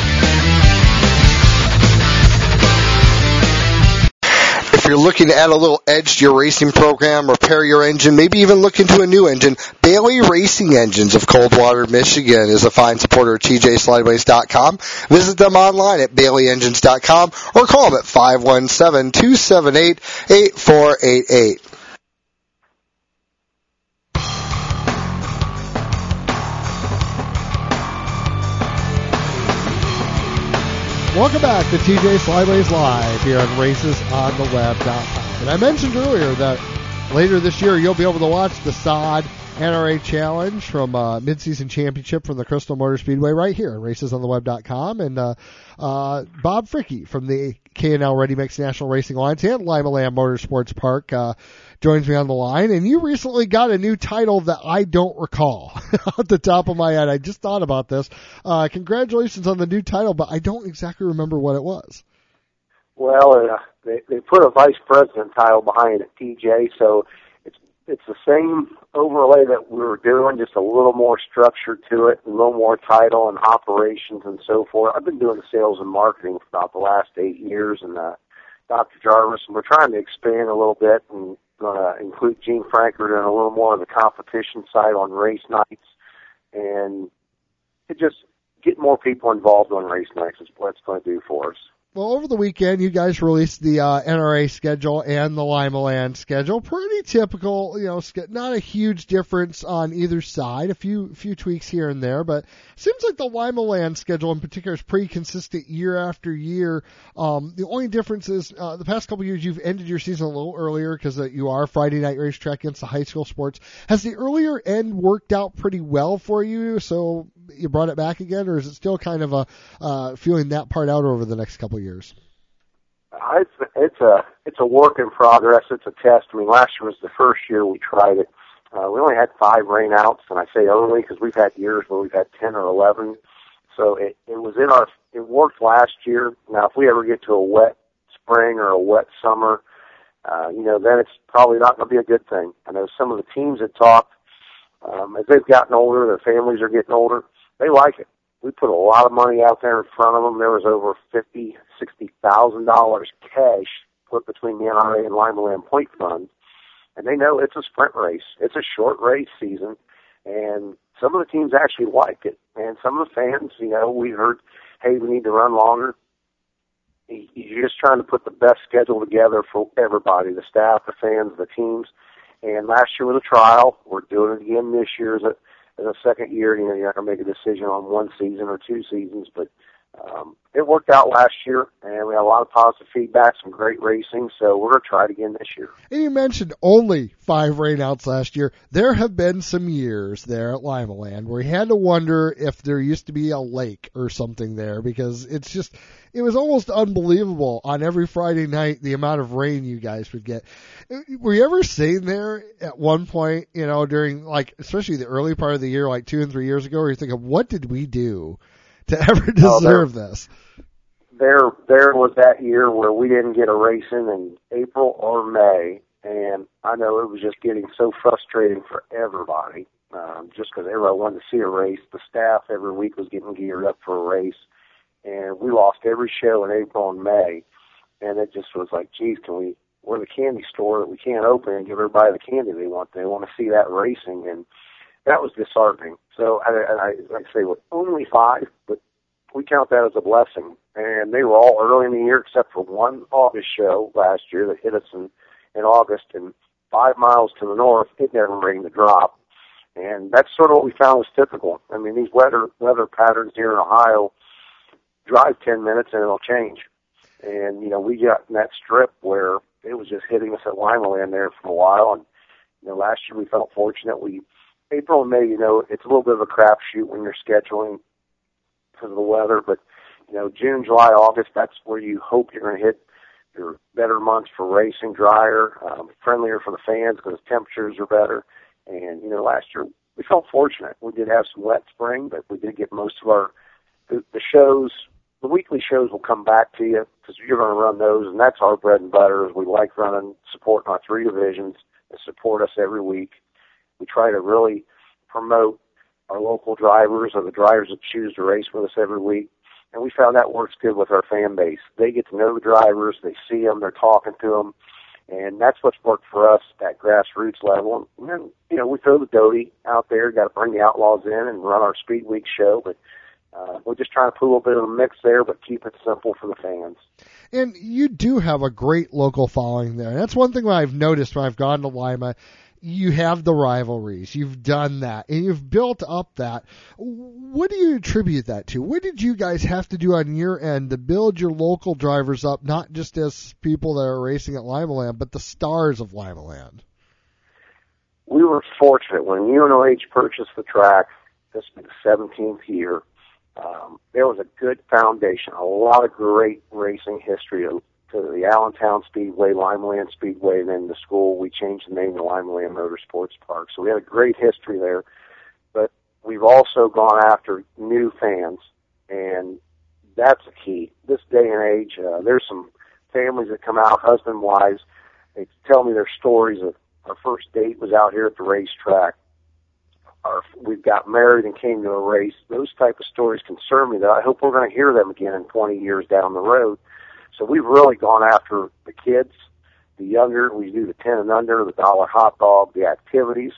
If you're looking to add a little edge to your racing program, repair your engine, maybe even look into a new engine, Bailey Racing Engines of Coldwater, Michigan is a fine supporter of TJSlideways.com. Visit them online at BaileyEngines.com or call them at 517-278-8488. Welcome back to TJ Slideways Live here on RacesOnTheWeb.com. And I mentioned earlier that Later this year, you'll be able to watch the SOD NRA Challenge from Midseason Championship from the Crystal Motor Speedway right here at racesontheweb.com. And Bob Fricke from the K&L Ready Mix National Racing Alliance and Lima Land Motorsports Park joins me on the line. And you recently got a new title that I don't recall off the top of my head. I just thought about this. Congratulations on the new title, but I don't exactly remember what it was. Well, they put a vice president title behind it, TJ, so it's the same overlay that we were doing, just a little more structure to it, a little more title and operations and so forth. I've been doing sales and marketing for about the last 8 years, and Dr. Jarvis, and we're trying to expand a little bit and include Gene Frankfurt in a little more of the competition side on race nights, and to just get more people involved on race nights is what it's going to do for us. Well, over the weekend, you guys released the NRA schedule and the Lima Land schedule. Pretty typical, not a huge difference on either side. A few tweaks here and there, but it seems like the Lima Land schedule in particular is pretty consistent year after year. The only difference is the past couple of years you've ended your season a little earlier because you are Friday night racetrack against the high school sports. Has the earlier end worked out pretty well for you, so you brought it back again, or is it still kind of a feeling that part out over the next couple of years? It's a work in progress. It's a test. I mean, last year was the first year we tried it. We only had 5 rain outs, and I say only because we've had years where we've had 10 or 11. So it worked last year. Now, if we ever get to a wet spring or a wet summer, then it's probably not going to be a good thing. I know some of the teams that talked, as they've gotten older, their families are getting older, they like it. We put a lot of money out there in front of them. There was over $50,000-$60,000 cash put between the NRA and Lima Land Point Fund, and they know it's a sprint race. It's a short race season, and some of the teams actually like it. And some of the fans, we heard, hey, we need to run longer. You're just trying to put the best schedule together for everybody, the staff, the fans, the teams. And last year was a trial. We're doing it again this year as a second year. You're not going to make a decision on one season or 2 seasons, but it worked out last year, and we had a lot of positive feedback, some great racing, so we're going to try it again this year. And you mentioned only 5 rainouts last year. There have been some years there at Lima Land where you had to wonder if there used to be a lake or something there, because it was almost unbelievable on every Friday night the amount of rain you guys would get. Were you ever sitting there at one point, during, especially the early part of the year, 2 and 3 years ago, where you're thinking, what did we do to ever deserve this? There was that year where we didn't get a race in April or May, and I know it was just getting so frustrating for everybody, just because everybody wanted to see a race. The staff every week was getting geared up for a race, and we lost every show in April and May, and it just was like, geez, we're the candy store that we can't open and give everybody the candy they want. They want to see that racing, and that was disheartening. So I like I say, with only 5, but we count that as a blessing. And they were all early in the year except for one August show last year that hit us in August, and 5 miles to the north, it never rained a drop. And that's sort of what we found was typical. I mean, these weather patterns here in Ohio, drive 10 minutes and it'll change. And, we got in that strip where it was just hitting us at Lima Land there for a while. And, last year we felt fortunate. April and May, it's a little bit of a crapshoot when you're scheduling because of the weather, but June, July, August, that's where you hope you're going to hit your better months for racing, drier, friendlier for the fans because temperatures are better. And, last year we felt fortunate. We did have some wet spring, but we did get most of the shows. The weekly shows will come back to you because you're going to run those, and that's our bread and butter. Is we like supporting our 3 divisions that support us every week. We try to really promote our local drivers or the drivers that choose to race with us every week. And we found that works good with our fan base. They get to know the drivers, they see them, they're talking to them, and that's what's worked for us at grassroots level. And then, we throw the Doty out there, got to bring the Outlaws in and run our Speed Week show, but we're just trying to put a little bit of a mix there, but keep it simple for the fans. And you do have a great local following there. That's one thing that I've noticed when I've gone to Lima. You have the rivalries. You've done that, and you've built up that. What do you attribute that to? What did you guys have to do on your end to build your local drivers up, not just as people that are racing at Lima Land, but the stars of Lima Land? we were fortunate when UNOH purchased the track. This was the 17th year. There was a good foundation, a lot of great racing history to the Allentown Speedway, Limeland Speedway, and then the school. We changed the name to Limeland Motorsports Park. So we had a great history there. But we've also gone after new fans, and that's the key. This day and age, there's some families that come out, husband, wives. They tell me their stories of our first date was out here at the racetrack. We've got married and came to a race. Those type of stories concern me that I hope we're going to hear them again in 20 years down the road. So we've really gone after the kids, the younger. We do the 10 and under, the dollar hot dog, the activities.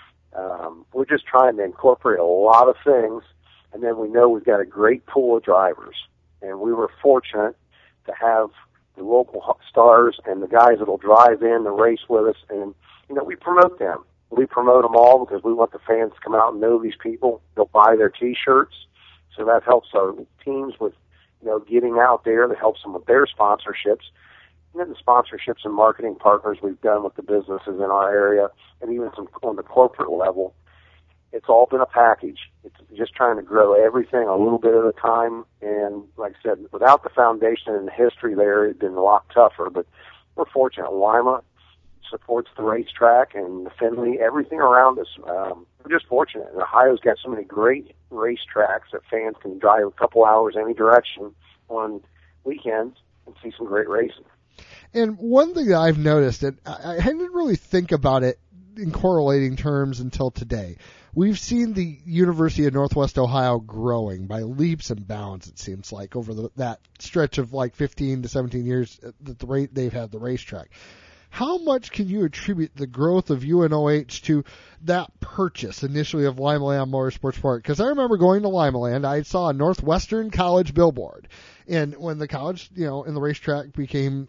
We're just trying to incorporate a lot of things, and then we know we've got a great pool of drivers. And we were fortunate to have the local stars and the guys that will drive in the race with us, and, we promote them. We promote them all because we want the fans to come out and know these people. They'll buy their T-shirts, so that helps our teams with, getting out there. That helps them with their sponsorships. And then the sponsorships and marketing partners we've done with the businesses in our area, and even some on the corporate level. It's all been a package. It's just trying to grow everything a little bit at a time. And like I said, without the foundation and the history there, it'd been a lot tougher. But we're fortunate. Lima supports the racetrack and the Findlay, everything around us. We're just fortunate. And Ohio's got so many great racetracks that fans can drive a couple hours any direction on weekends and see some great racing. And one thing that I've noticed, and I didn't really think about it in correlating terms until today, we've seen the University of Northwest Ohio growing by leaps and bounds, it seems like, over that stretch of like 15 to 17 years that they've had the racetrack. How much can you attribute the growth of UNOH to that purchase initially of Limeland Motorsports Park? Because I remember going to Limeland, I saw a Northwestern College billboard. And when the college, and the racetrack became,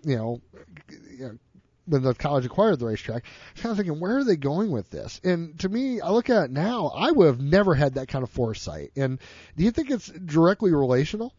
when the college acquired the racetrack, I was kind of thinking, where are they going with this? And to me, I look at it now, I would have never had that kind of foresight. And do you think it's directly relational?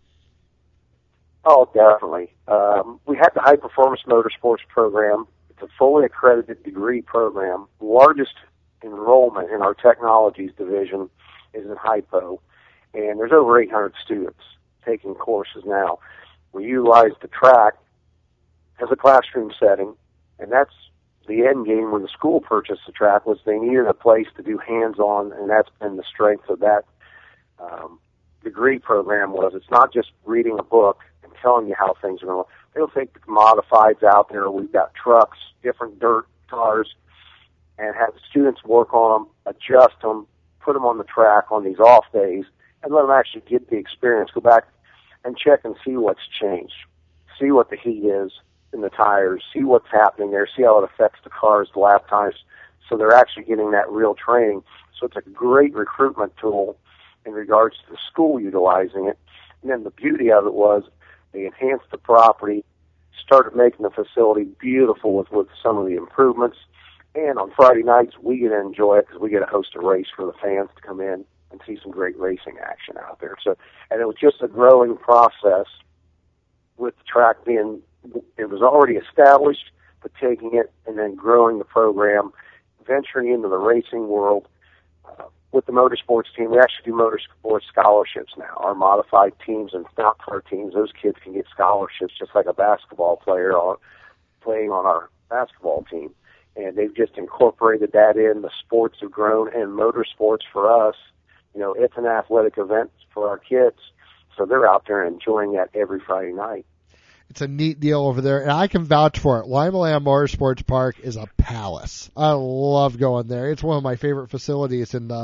Oh, definitely. We had the High Performance Motorsports program. It's a fully accredited degree program. The largest enrollment in our technologies division is in HIPO, and there's over 800 students taking courses now. We utilize the track as a classroom setting, and that's the end game when the school purchased the track was they needed a place to do hands-on, and that's been the strength of that degree program was it's not just reading a book and telling you how things are going to. They'll take the modifieds out there. We've got trucks, different dirt cars, and have the students work on them, adjust them, put them on the track on these off days, and let them actually get the experience. Go back and check and see what's changed. See what the heat is in the tires. See what's happening there. See how it affects the cars, the lap times. So they're actually getting that real training. So it's a great recruitment tool in regards to the school utilizing it. And then the beauty of it was they enhanced the property, started making the facility beautiful with some of the improvements. And on Friday nights, we get to enjoy it because we get to host a race for the fans to come in and see some great racing action out there. So, and it was just a growing process with the track it was already established, but taking it and then growing the program, venturing into the racing world. With the motorsports team, we actually do motorsports scholarships now. Our modified teams and stock car teams, those kids can get scholarships just like a basketball player playing on our basketball team. And they've just incorporated that in. The sports have grown, and motorsports for us, it's an athletic event for our kids. So they're out there enjoying that every Friday night. It's a neat deal over there, and I can vouch for it. Limeland Motorsports Park is a palace. I love going there. It's one of my favorite facilities, and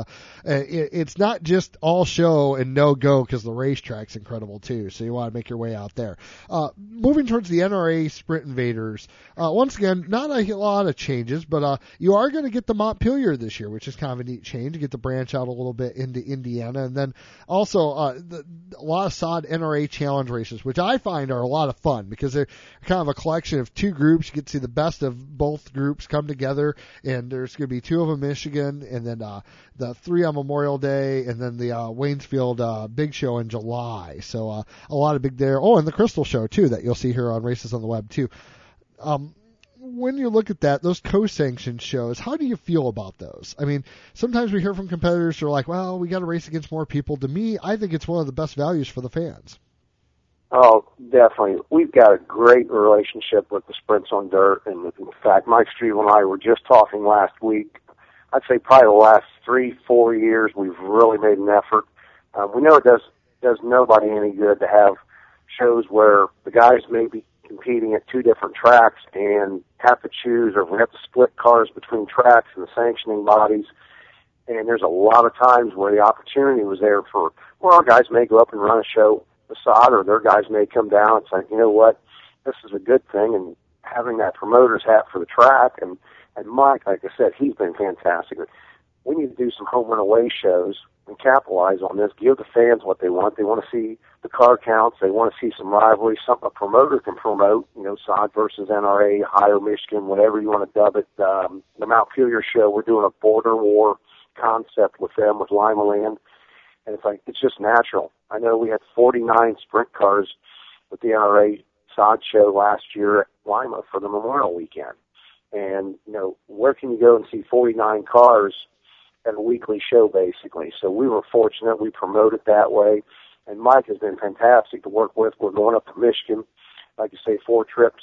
it's not just all show and no go because the racetrack's incredible too. So you want to make your way out there. Moving towards the NRA Sprint Invaders. Once again, not a lot of changes, but you are going to get the Montpelier this year, which is kind of a neat change to get the branch out a little bit into Indiana, and then also a lot of SOD NRA Challenge races, which I find are a lot of fun. Because they're kind of a collection of two groups. You get to see the best of both groups come together, and there's going to be two of them in Michigan, and then the three on Memorial Day, and then the Waynesfield Big Show in July. So a lot of big there. Oh, and the Crystal Show, too, that you'll see here on Races on the Web, too. when you look at that, those co-sanctioned shows, how do you feel about those? I mean, sometimes we hear from competitors who are like, well, we got to race against more people. To me, I think it's one of the best values for the fans. Oh, definitely. We've got a great relationship with the Sprints on Dirt, and in fact, Mike Striegel and I were just talking last week. I'd say probably the last 3-4 years, we've really made an effort. We know it does nobody any good to have shows where the guys may be competing at two different tracks and have to choose, or we have to split cars between tracks and the sanctioning bodies. And there's a lot of times where the opportunity was there for, well, our guys may go up and run a show beside, or their guys may come down and say, you know what, this is a good thing, and having that promoter's hat for the track. And Mike, like I said, he's been fantastic. We need to do some home and away shows and capitalize on this, give the fans what they want. They want to see the car counts. They want to see some rivalry, something a promoter can promote, you know, SOD versus NRA, Ohio, Michigan, whatever you want to dub it. The Montpelier show, we're doing a border war concept with them, with Lima Land. And it's like, it's just natural. I know we had 49 sprint cars with the NRA SOD show last year at Lima for the Memorial Weekend. And, you know, where can you go and see 49 cars at a weekly show, basically? So we were fortunate. We promoted that way. And Mike has been fantastic to work with. We're going up to Michigan, like you say, 3 trips,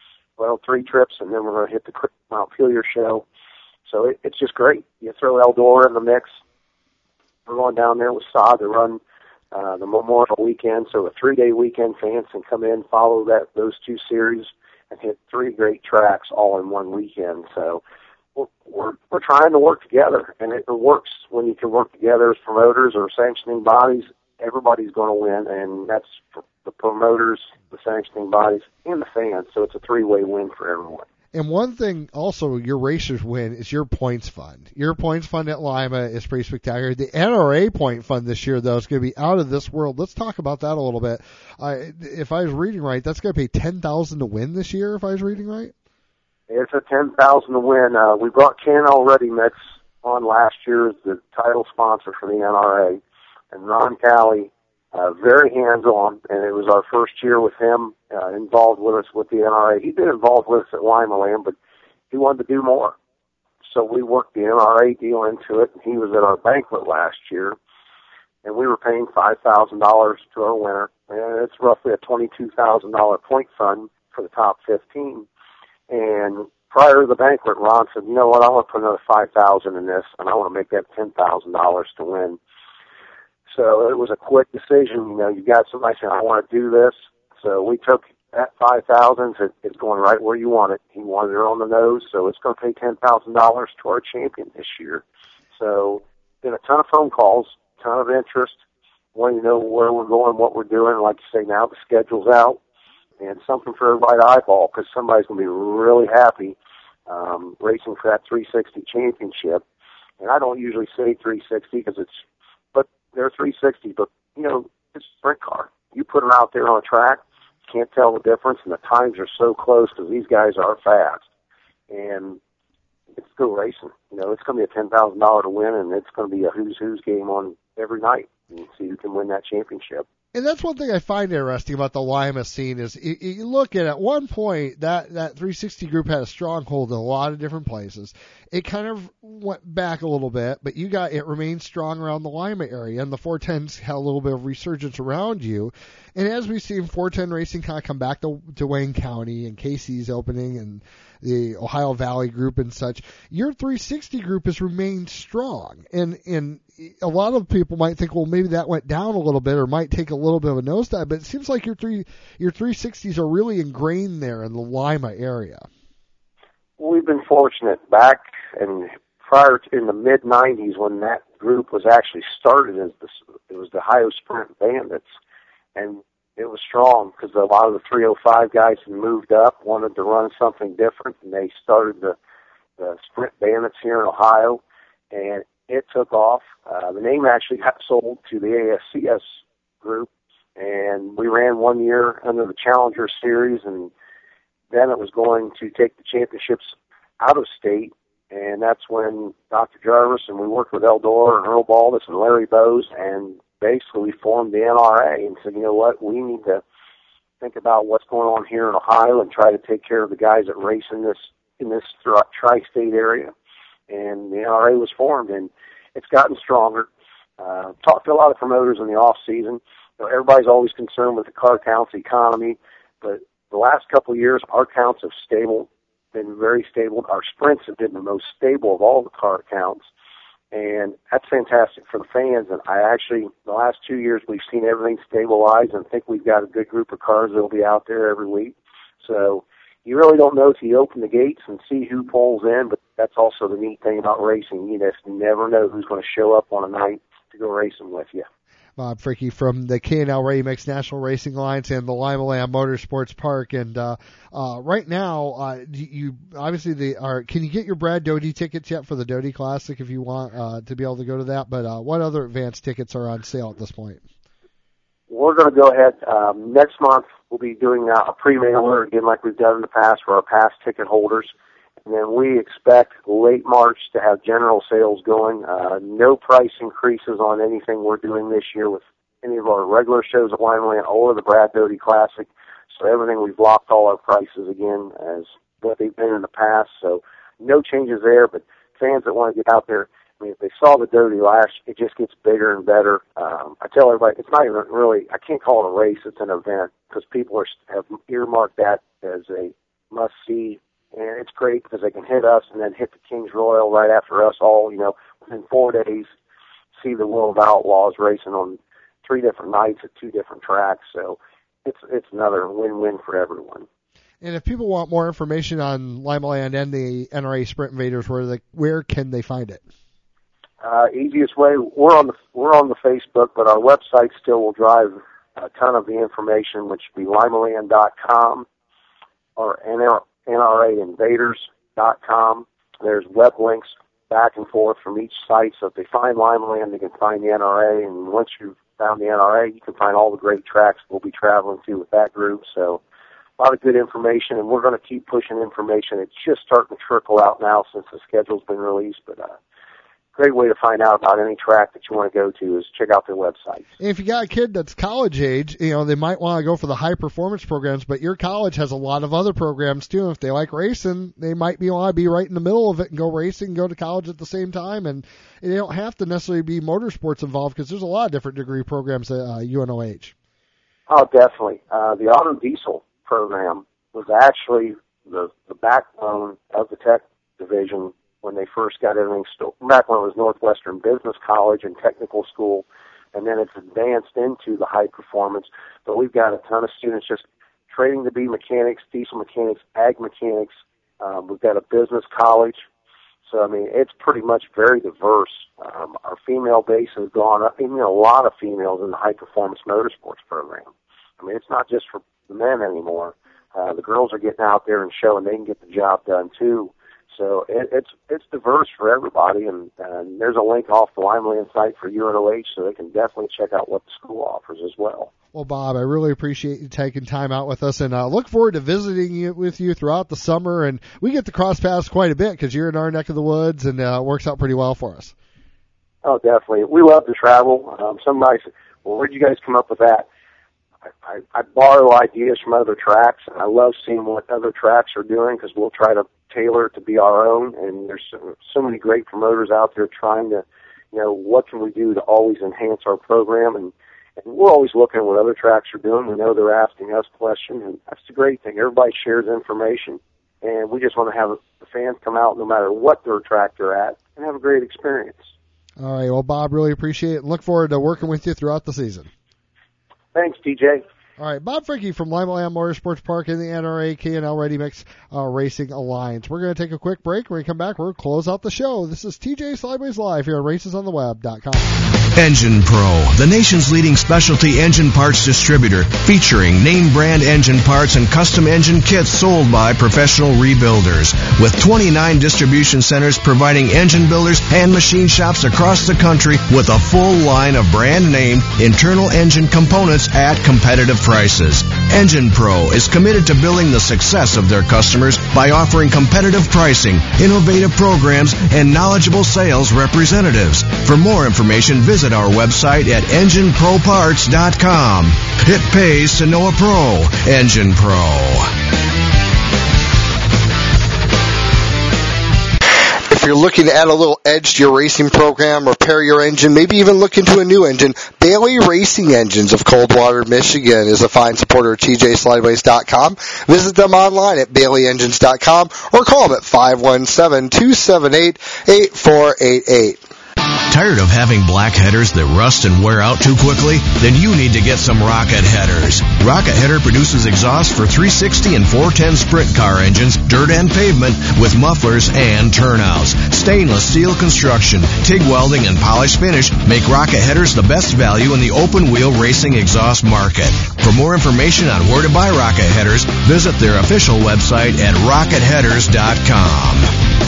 and then we're going to hit the Montpelier show. So it's just great. You throw Eldora in the mix. We're going down there with SOD to run the Memorial Weekend. So a 3-day weekend, fans can come in, follow those 2 series, and hit 3 great tracks all in one weekend. So we're trying to work together, and it works when you can work together as promoters or sanctioning bodies. Everybody's going to win, and that's for the promoters, the sanctioning bodies, and the fans. So it's a 3-way win for everyone. And one thing also your racers win is your points fund. Your points fund at Lima is pretty spectacular. The NRA point fund this year, though, is going to be out of this world. Let's talk about that a little bit. If I was reading right, that's going to pay $10,000 to win this year, if I was reading right? It's a $10,000 to win. We brought Can-L Ready Mix on last year as the title sponsor for the NRA. And Ron Calley, very hands-on, and it was our first year with him involved with us with the NRA. He'd been involved with us at Lima Land, but he wanted to do more. So we worked the NRA deal into it, and he was at our banquet last year, and we were paying $5,000 to our winner, and it's roughly a $22,000 point fund for the top 15. And prior to the banquet, Ron said, you know what, I want to put another $5,000 in this, and I want to make that $10,000 to win. So it was a quick decision. You know, you got somebody saying, I want to do this. So we took that $5,000. It's going right where you want it. He wanted it on the nose, so it's going to pay $10,000 to our champion this year. So been a ton of phone calls, ton of interest, wanting to know where we're going, what we're doing. Like you say, now the schedule's out, and something for everybody to eyeball, because somebody's going to be really happy racing for that 360 championship. And I don't usually say 360 because they're 360, but, you know, it's a sprint car. You put them out there on a track, can't tell the difference, and the times are so close because these guys are fast. And it's still racing. You know, it's going to be a $10,000 to win, and it's going to be a who's game on every night and see who can win that championship. And that's one thing I find interesting about the Lima scene is you look at one point, that 360 group had a stronghold in a lot of different places. It kind of went back a little bit, but it remained strong around the Lima area, and the 410s had a little bit of resurgence around you. And as we've seen 410 racing kind of come back to Wayne County and Casey's opening and the Ohio Valley group and such, your 360 group has remained strong. And a lot of people might think, well, maybe that went down a little bit or might take a little bit of a nosedive, but it seems like your 360s are really ingrained there in the Lima area. We've been fortunate back and prior to in the mid-'90s when that group was actually started it was the Ohio Sprint Bandits, and it was strong because a lot of the 305 guys had moved up, wanted to run something different, and they started the Sprint Bandits here in Ohio, and it took off. The name actually got sold to the ASCS group, and we ran 1 year under the Challenger Series, and then it was going to take the championships out of state, and that's when Dr. Jarvis and we worked with Eldora and Earl Baldus and Larry Bowes, and basically we formed the NRA and said, you know what, we need to think about what's going on here in Ohio and try to take care of the guys that race in this in this tri-state area, and the NRA was formed, and it's gotten stronger. Talked to a lot of promoters in the off season. Everybody's always concerned with the car counts, economy, but the last couple of years, our counts have been very stable. Our sprints have been the most stable of all the car counts, and that's fantastic for the fans. And the last 2 years, we've seen everything stabilize, and think we've got a good group of cars that will be out there every week. So you really don't know till you open the gates and see who pulls in, but that's also the neat thing about racing. You just never know who's going to show up on a night to go racing with you. Bob Fricke from the K&L Ready Mix National Racing Alliance and the Lima Land Motorsports Park. And right now, you obviously can you get your Brad Doty tickets yet for the Doty Classic if you want to be able to go to that? But what other advanced tickets are on sale at this point? We're going to go ahead. Next month, we'll be doing a pre-mailer again like we've done in the past for our past ticket holders. And then we expect late March to have general sales going. No price increases on anything we're doing this year with any of our regular shows at Lima Land or the Brad Doty Classic. So everything, we've locked all our prices again as what they've been in the past. So no changes there, but fans that want to get out there, I mean, if they saw the Doty last, it just gets bigger and better. I tell everybody, it's not even really, I can't call it a race, it's an event, because people have earmarked that as a must-see. And it's great because they can hit us and then hit the Kings Royal right after us all, within 4 days, see the World of Outlaws racing on 3 different nights at 2 different tracks. So it's another win-win for everyone. And if people want more information on Lima Land and the NRA Sprint Invaders, where can they find it? Easiest way, we're on the Facebook, but our website still will drive a ton of the information, which would be limaland.com or NRAinvaders.com. There's web links back and forth from each site. So if they find Lima Land, they can find the NRA. And once you've found the NRA, you can find all the great tracks we'll be traveling to with that group. So a lot of good information, and we're going to keep pushing information. It's just starting to trickle out now since the schedule's been released. But great way to find out about any track that you want to go to is check out their website. If you got a kid that's college age, they might want to go for the high performance programs, but your college has a lot of other programs too. If they like racing, they might want to be right in the middle of it and go racing, go to college at the same time, and they don't have to necessarily be motorsports involved because there's a lot of different degree programs at UNOH. Oh, definitely. The auto diesel program was actually the backbone of the tech division when they first got everything back when it was Northwestern Business College and Technical School, and then it's advanced into the high performance. But we've got a ton of students just training to be mechanics, diesel mechanics, ag mechanics. We've got a business college. So, I mean, it's pretty much very diverse. Our female base has gone up, even a lot of females in the high performance motorsports program. I mean, it's not just for the men anymore. The girls are getting out there and showing they can get the job done too. So it's diverse for everybody, and there's a link off the Lima Land site for UNOH, so they can definitely check out what the school offers as well. Well, Bob, I really appreciate you taking time out with us, and look forward to visiting with you throughout the summer. And we get to cross paths quite a bit because you're in our neck of the woods, and it works out pretty well for us. Oh, definitely. We love to travel. Somebody said, well, where'd you guys come up with that? I borrow ideas from other tracks, and I love seeing what other tracks are doing because we'll try to tailor it to be our own. And there's so many great promoters out there trying to, what can we do to always enhance our program? And we're always looking at what other tracks are doing. We know they're asking us questions, and that's the great thing. Everybody shares information, and we just want to have the fans come out no matter what their track they're at and have a great experience. All right. Well, Bob, really appreciate it. Look forward to working with you throughout the season. Thanks, DJ. All right, Bob Fricke from Lima Land Motorsports Park in the NRA K&L Ready Mix Racing Alliance. We're going to take a quick break. When we come back, we'll close out the show. This is TJ Slideways Live here on RacesOnTheWeb.com. Engine Pro, the nation's leading specialty engine parts distributor, featuring name brand engine parts and custom engine kits sold by professional rebuilders. With 29 distribution centers providing engine builders and machine shops across the country with a full line of brand name internal engine components at competitive prices. Engine Pro is committed to building the success of their customers by offering competitive pricing, innovative programs, and knowledgeable sales representatives. For more information, visit our website at EngineProParts.com. It pays to know a pro. Engine Pro. you're looking to add a little edge to your racing program, repair your engine, maybe even look into a new engine, Bailey Racing Engines of Coldwater, Michigan is a fine supporter of TJSlideways.com. Visit them online at BaileyEngines.com or call them at 517-278-8488. Tired of having black headers that rust and wear out too quickly? Then you need to get some Rocket Headers. Rocket Header produces exhaust for 360 and 410 sprint car engines, dirt and pavement, with mufflers and turnouts. Stainless steel construction, TIG welding, and polished finish make Rocket Headers the best value in the open-wheel racing exhaust market. For more information on where to buy Rocket Headers, visit their official website at rocketheaders.com.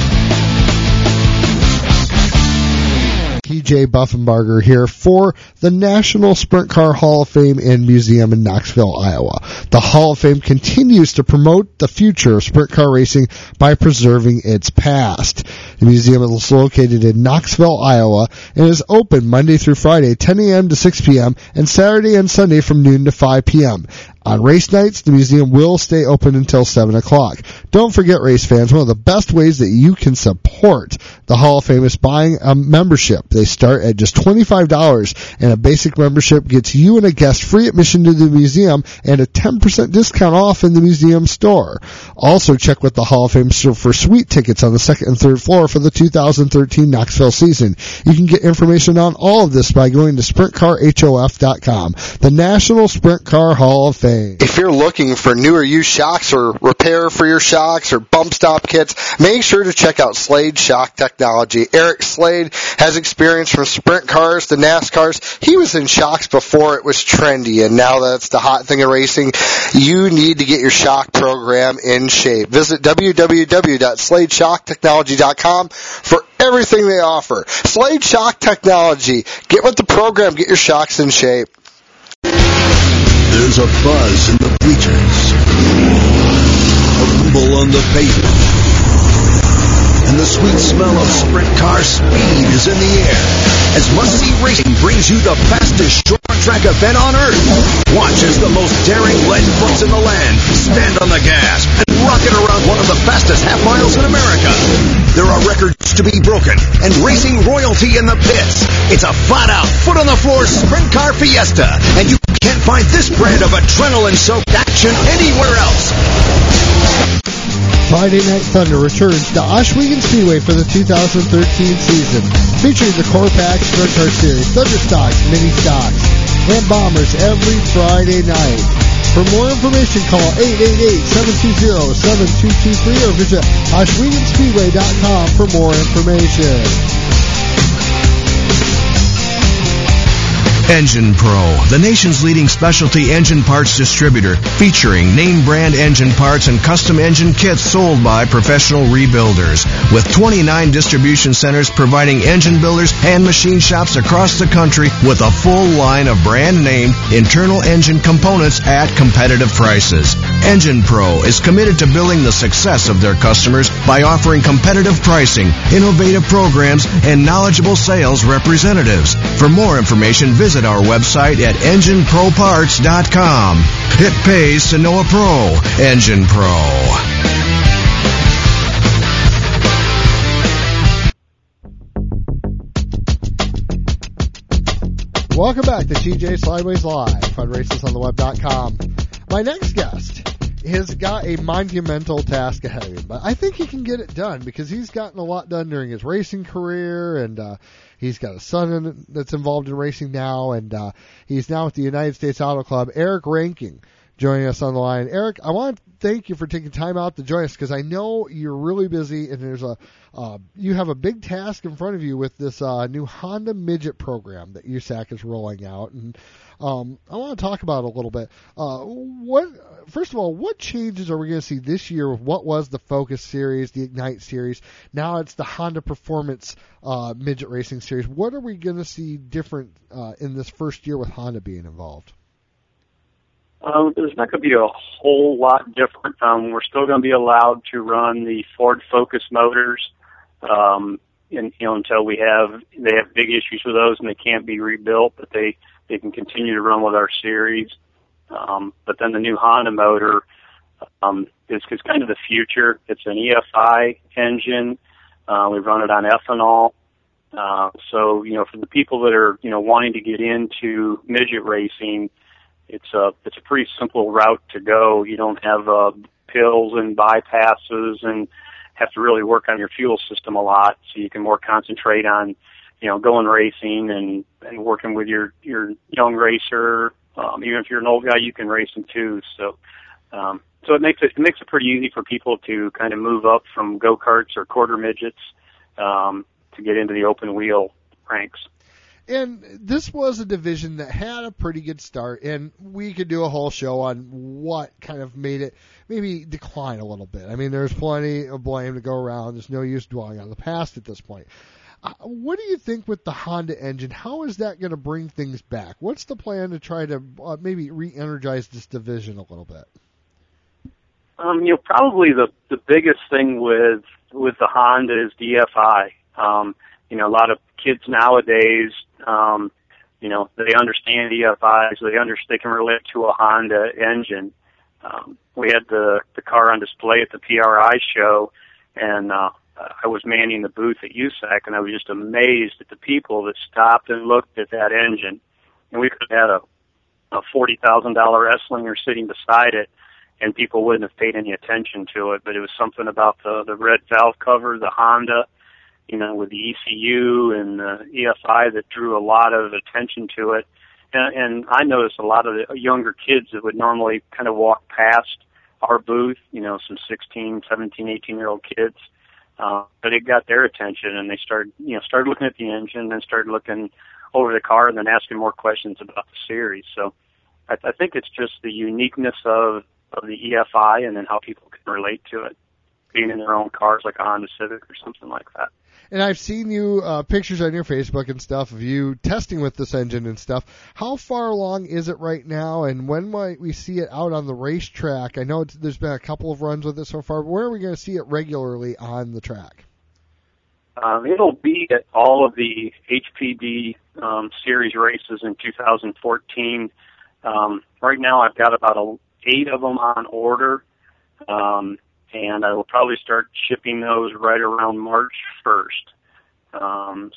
TJ Buffenbarger here for the National Sprint Car Hall of Fame and Museum in Knoxville, Iowa. The Hall of Fame continues to promote the future of sprint car racing by preserving its past. The museum is located in Knoxville, Iowa, and is open Monday through Friday, 10 a.m. to 6 p.m., and Saturday and Sunday from noon to 5 p.m. On race nights, the museum will stay open until 7 o'clock. Don't forget, race fans, one of the best ways that you can support the Hall of Fame is buying a membership. They start at just $25, and a basic membership gets you and a guest free admission to the museum and a 10% discount off in the museum store. Also, check with the Hall of Fame for suite tickets on the second and third floor for the 2013 Knoxville season. You can get information on all of this by going to SprintCarHof.com, the National Sprint Car Hall of Fame. If you're looking for new or used shocks or repair for your shocks or bump stop kits, make sure to check out Slade Shock Technology. Eric Slade has experience from sprint cars to NASCARs. He was in shocks before it was trendy, and now that's the hot thing in racing. You need to get your shock program in shape. Visit www.sladeshocktechnology.com for everything they offer. Slade Shock Technology. Get with the program. Get your shocks in shape. There's a buzz in the bleachers, a rumble on the pavement, and the sweet smell of sprint car speed is in the air as Must-See Racing brings you the fastest short track event on earth. Watch as the most daring lead books in the land stand on the gas and rocket around one of the fastest half miles in America. There are records to be broken and racing royalty in the pits. It's a flat-out, foot-on-the-floor sprint car fiesta, and you can't find this brand of adrenaline-soaked action anywhere else. Friday Night Thunder returns to Ohsweken Speedway for the 2013 season, featuring the Core Pack Sprint Car Series, Thunder Stocks, Mini Stocks, and Bombers every Friday night. For more information, call 888-720-7223 or visit OhswekenSpeedway.com for more information. Engine Pro, the nation's leading specialty engine parts distributor, featuring name brand engine parts and custom engine kits sold by professional rebuilders. With 29 distribution centers providing engine builders and machine shops across the country with a full line of brand name internal engine components at competitive prices. Engine Pro is committed to building the success of their customers by offering competitive pricing, innovative programs, and knowledgeable sales representatives. For more information, visit our website at EngineProParts.com. It pays to know a pro. Engine Pro. Welcome back to TJ Slideways Live on RacesOnTheWeb.com. My next guest has got a monumental task ahead of him, but I think he can get it done because he's gotten a lot done during his racing career, and he's got a son that's involved in racing now, and he's now with the United States Auto Club. Eric Ranking joining us on the line. Eric, I want to thank you for taking time out to join us because I know you're really busy, and there's you have a big task in front of you with this new Honda Midget program that USAC is rolling out, and I want to talk about it a little bit. First of all, what changes are we going to see this year with what was the Focus Series, the Ignite Series? Now it's the Honda Performance Midget Racing Series. What are we going to see different in this first year with Honda being involved? There's not going to be a whole lot different. We're still going to be allowed to run the Ford Focus motors, until they have big issues with those and they can't be rebuilt, but they can continue to run with our series. But then the new Honda motor is kind of the future. It's an EFI engine. We run it on ethanol. So, for the people that are, wanting to get into midget racing, it's a pretty simple route to go. You don't have pills and bypasses and have to really work on your fuel system a lot, so you can more concentrate on, going racing and working with your young racer. Even if you're an old guy, you can race them too. So it makes it pretty easy for people to kind of move up from go-karts or quarter midgets to get into the open wheel ranks. And this was a division that had a pretty good start, and we could do a whole show on what kind of made it maybe decline a little bit. I mean, there's plenty of blame to go around. There's no use dwelling on the past at this point. What do you think with the Honda engine? How is that going to bring things back? What's the plan to try to maybe re-energize this division a little bit? Probably the biggest thing with the Honda is DFI. A lot of kids nowadays, they understand EFIs. They can relate to a Honda engine. We had the car on display at the PRI show, and I was manning the booth at USAC, and I was just amazed at the people that stopped and looked at that engine. And we could have had a $40,000 Esslinger sitting beside it, and people wouldn't have paid any attention to it. But it was something about the red valve cover, the Honda, with the ECU and the EFI that drew a lot of attention to it. And I noticed a lot of the younger kids that would normally kind of walk past our booth, some 16, 17, 18-year-old kids. But it got their attention, and they started looking at the engine and started looking over the car and then asking more questions about the series. So I think it's just the uniqueness of the EFI and then how people can relate to it, being in their own cars like a Honda Civic or something like that. And I've seen you pictures on your Facebook and stuff of you testing with this engine and stuff. How far along is it right now, and when might we see it out on the racetrack? I know there's been a couple of runs with it so far, but where are we going to see it regularly on the track? It'll be at all of the HPD series races in 2014. Right now I've got about 8 of them on order. And I will probably start shipping those right around March 1st.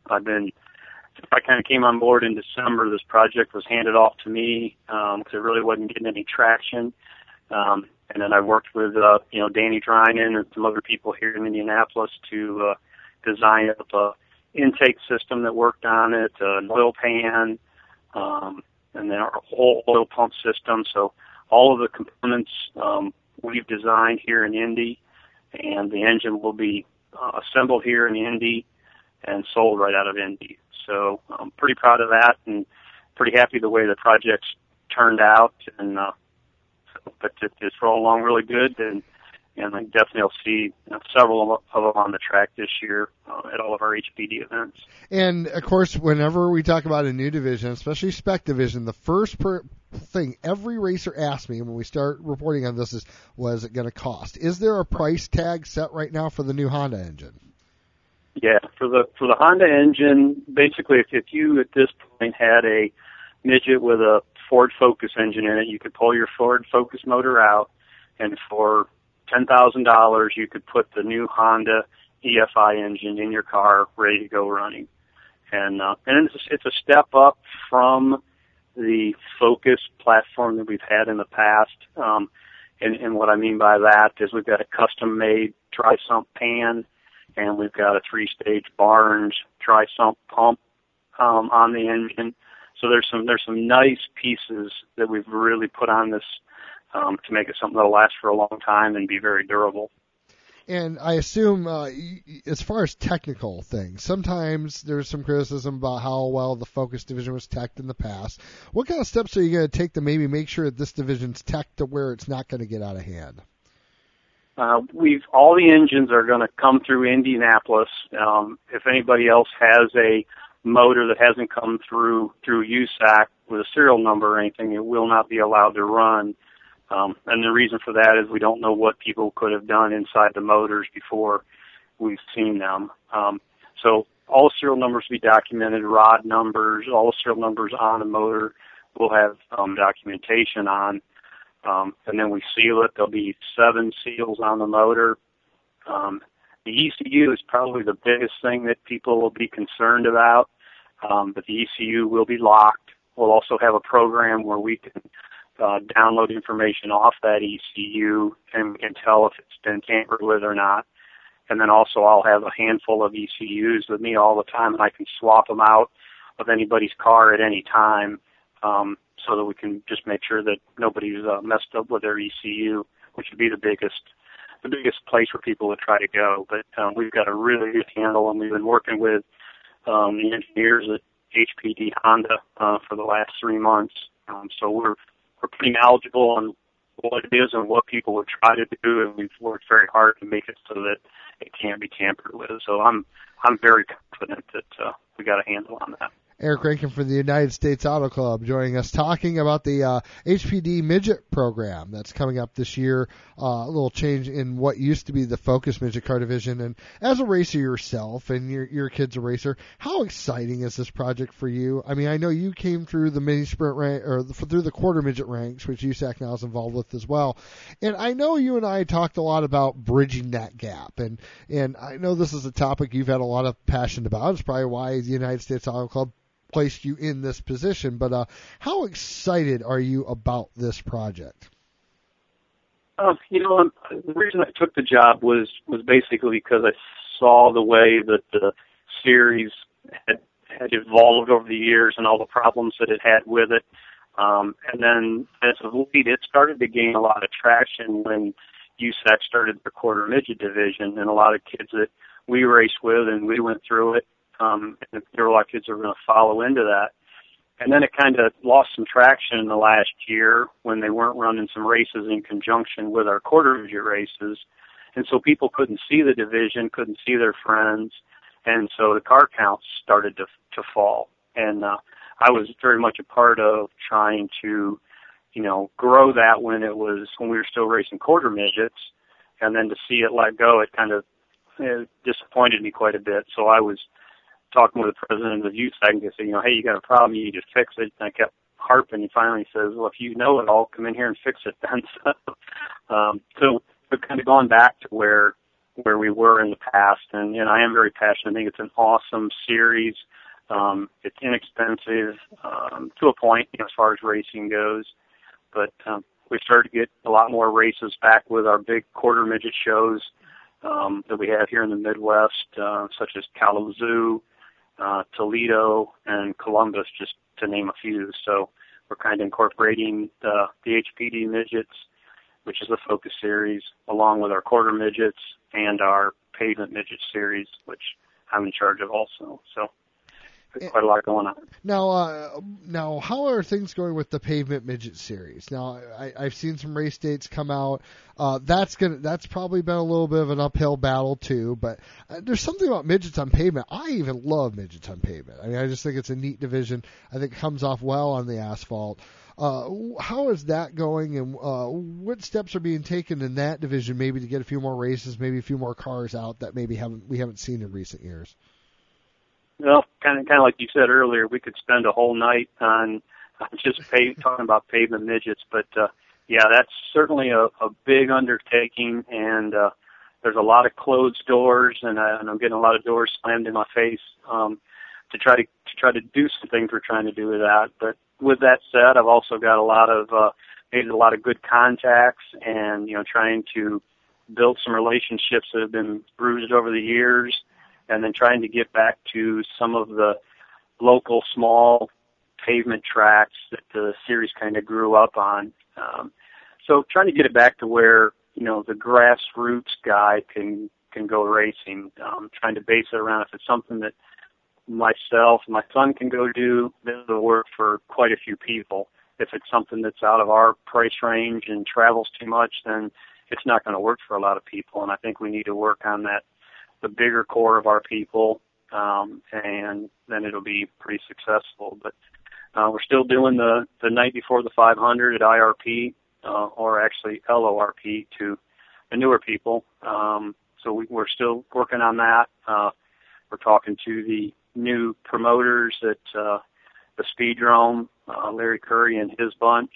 I kind of came on board in December. This project was handed off to me because it really wasn't getting any traction. And then I worked with Danny Drynan and some other people here in Indianapolis to design up a intake system that worked on it, an oil pan, and then our whole oil pump system. So all of the components we've designed here in Indy, and the engine will be assembled here in Indy and sold right out of Indy. So I'm pretty proud of that and pretty happy the way the project's turned out. And but it's rolling along really good, and I definitely will see several of them on the track this year at all of our HPD events. And, of course, whenever we talk about a new division, especially spec division, the first thing every racer asks me when we start reporting on this is, what is it going to cost? Is there a price tag set right now for the new Honda engine? Yeah, for the Honda engine, basically, if you at this point had a midget with a Ford Focus engine in it, you could pull your Ford Focus motor out, and for $10,000, you could put the new Honda EFI engine in your car, ready to go running. And it's a step up from the Focus platform that we've had in the past. And what I mean by that is we've got a custom-made dry sump pan, and we've got a 3-stage Barnes dry sump pump on the engine. So there's some nice pieces that we've really put on this to make it something that'll last for a long time and be very durable. And I assume, as far as technical things, sometimes there's some criticism about how well the Focus division was teched in the past. What kind of steps are you going to take to maybe make sure that this division's teched to where it's not going to get out of hand? All the engines are going to come through Indianapolis. If anybody else has a motor that hasn't come through USAC with a serial number or anything, it will not be allowed to run. And the reason for that is we don't know what people could have done inside the motors before we've seen them. So all the serial numbers will be documented, rod numbers, all the serial numbers on the motor we'll have documentation on. And then we seal it. There'll be 7 seals on the motor. The ECU is probably the biggest thing that people will be concerned about, but the ECU will be locked. We'll also have a program where we can download information off that ECU, and we can tell if it's been tampered with or not. And then also I'll have a handful of ECUs with me all the time, and I can swap them out of anybody's car at any time, so that we can just make sure that nobody's messed up with their ECU, which would be the biggest place where people would try to go. But we've got a really good handle, and we've been working with the engineers at HPD Honda for the last 3 months. So we're pretty knowledgeable on what it is and what people would try to do, and we've worked very hard to make it so that it can't be tampered with. So I'm very confident that we got a handle on that. Eric Rankin from the United States Auto Club joining us, talking about the HPD Midget program that's coming up this year. A little change in what used to be the Focus Midget Car Division. And as a racer yourself, and your kid's a racer, how exciting is this project for you? I mean, I know you came through the mini sprint rank, or through the quarter midget ranks, which USAC now is involved with as well. And I know you and I talked a lot about bridging that gap. And I know this is a topic you've had a lot of passion about. It's probably why the United States Auto Club placed you in this position, but how excited are you about this project? The reason I took the job was basically because I saw the way that the series had evolved over the years and all the problems that it had with it. And then as of late, it started to gain a lot of traction when USAC started the quarter midget division, and a lot of kids that we raced with and we went through it. And there were a lot of kids that were going to follow into that. And then it kind of lost some traction in the last year when they weren't running some races in conjunction with our quarter midget races. And so people couldn't see the division, couldn't see their friends. And so the car counts started to fall. And I was very much a part of trying to, grow that when we were still racing quarter midgets. And then to see it let go, it kind of disappointed me quite a bit. So I was talking with the president of USAC and said, hey, you got a problem, you need to fix it. And I kept harping. He finally says, well, if you know it all, come in here and fix it then. So we've kind of gone back to where we were in the past, and I am very passionate. I think it's an awesome series. It's inexpensive to a point as far as racing goes, but we started to get a lot more races back with our big quarter midget shows that we have here in the Midwest, such as Kalamazoo, Toledo, and Columbus, just to name a few. So we're kind of incorporating the HPD midgets, which is the Focus series, along with our quarter midgets and our pavement midget series, which I'm in charge of also. So there's quite a lot going on. Now, how are things going with the pavement midget series? Now, I've seen some race dates come out. That's probably been a little bit of an uphill battle too. But there's something about midgets on pavement. I even love midgets on pavement. I mean, I just think it's a neat division. I think it comes off well on the asphalt. How is that going, and what steps are being taken in that division, maybe to get a few more races, maybe a few more cars out that maybe we haven't seen in recent years? Well, kind of like you said earlier, we could spend a whole night on just talking about pavement midgets, but yeah, that's certainly a big undertaking, and there's a lot of closed doors, and I'm getting a lot of doors slammed in my face to try to do some things we're trying to do with that. But with that said, I've also got made a lot of good contacts, and trying to build some relationships that have been bruised over the years, and then trying to get back to some of the local small pavement tracks that the series kind of grew up on. So trying to get it back to where, the grassroots guy can go racing, trying to base it around if it's something that myself and my son can go do, this will work for quite a few people. If it's something that's out of our price range and travels too much, then it's not going to work for a lot of people. And I think we need to work on that, the bigger core of our people, and then it'll be pretty successful. But we're still doing the night before the 500 at IRP, or actually LORP to the newer people. So we're still working on that. We're talking to the new promoters at the Speedrome, Larry Curry and his bunch.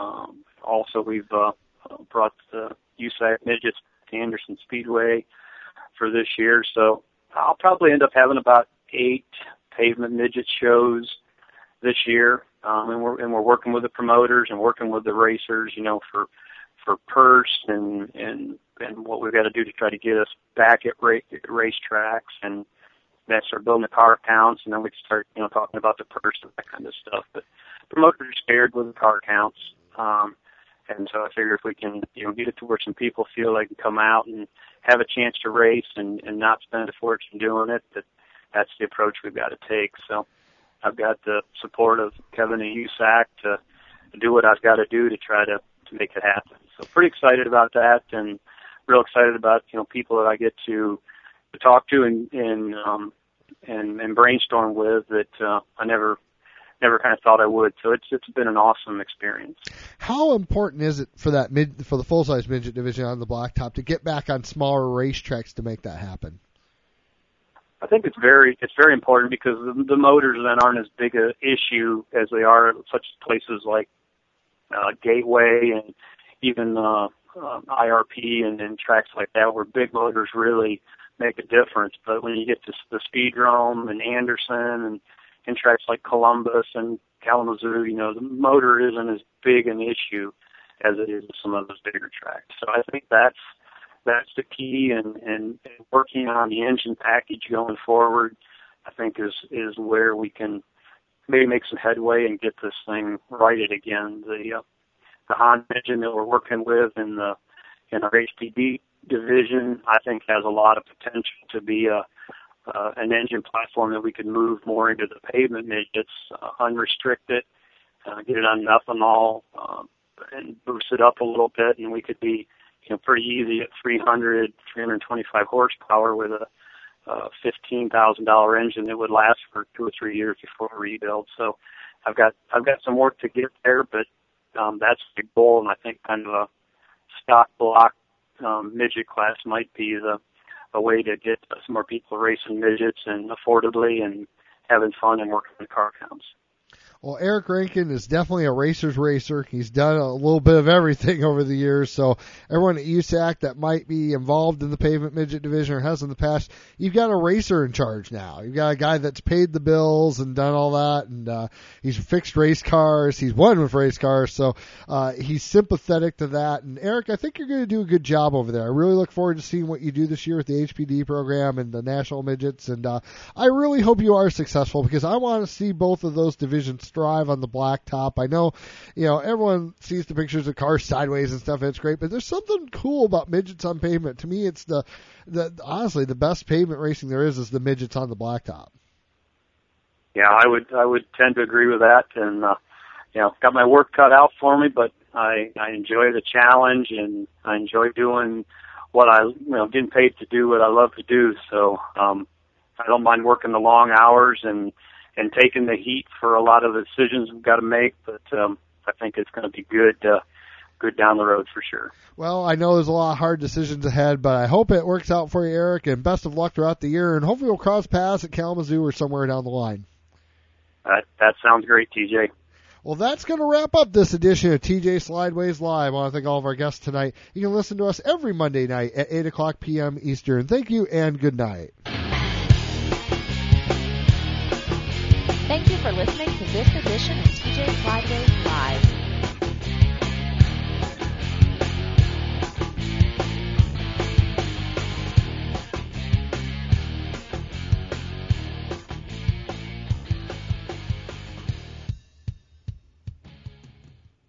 Also, we've brought the USAC midgets to Anderson Speedway. for this year. So I'll probably end up having about 8 pavement midget shows this year. And we're working with the promoters and working with the racers, for purse and what we've got to do to try to get us back at racetracks, and then start building the car counts, and then we can start, talking about the purse and that kind of stuff. But promoters are scared with the car counts. And so I figure if we can, get it to where some people feel they can come out and have a chance to race and not spend a fortune doing it, that's the approach we've got to take. So I've got the support of Kevin and USAC to do what I've got to do to try to make it happen. So pretty excited about that, and real excited about, people that I get to talk to and brainstorm with that I never kind of thought I would. So it's been an awesome experience. How important is it for for the full-size midget division on the blacktop to get back on smaller racetracks to make that happen? I think it's very important because the motors then aren't as big a issue as they are at such places like Gateway and even IRP and tracks like that, where big motors really make a difference. But when you get to the Speedrome and Anderson and tracks like Columbus and Kalamazoo, the motor isn't as big an issue as it is with some of those bigger tracks. So I think that's the key, and working on the engine package going forward, I think is where we can maybe make some headway and get this thing righted again. The Honda engine that we're working with in our HPD division, I think has a lot of potential to be an engine platform that we could move more into the pavement midgets, unrestricted, get it on ethanol, and boost it up a little bit, and we could be pretty easy at 325 horsepower with a $15,000 engine that would last for 2 or 3 years before rebuild. So I've got some work to get there, but that's the goal, and I think kind of a stock block midget class might be a way to get some more people racing midgets and affordably and having fun and working the car counts. Well, Eric Rankin is definitely a racer's racer. He's done a little bit of everything over the years. So everyone at USAC that might be involved in the pavement midget division or has in the past, you've got a racer in charge now. You've got a guy that's paid the bills and done all that, and he's fixed race cars. He's won with race cars, so he's sympathetic to that. And Eric, I think you're going to do a good job over there. I really look forward to seeing what you do this year with the HPD program and the national midgets, and I really hope you are successful because I want to see both of those divisions strive on the blacktop. I know, everyone sees the pictures of cars sideways and stuff, and it's great, but there's something cool about midgets on pavement. To me, it's honestly the best pavement racing there is the midgets on the blacktop. Yeah, I would tend to agree with that, and got my work cut out for me, but I enjoy the challenge, and I enjoy doing what getting paid to do what I love to do. So I don't mind working the long hours and taking the heat for a lot of the decisions we've got to make, but I think it's going to be good down the road for sure. Well, I know there's a lot of hard decisions ahead, but I hope it works out for you, Eric, and best of luck throughout the year, and hopefully we'll cross paths at Kalamazoo or somewhere down the line. That sounds great, TJ. Well, that's going to wrap up this edition of TJ Slideways Live. I want to thank all of our guests tonight. You can listen to us every Monday night at 8 o'clock p.m. Eastern. Thank you, and good night. Thank you for listening to this edition of TJ Slideways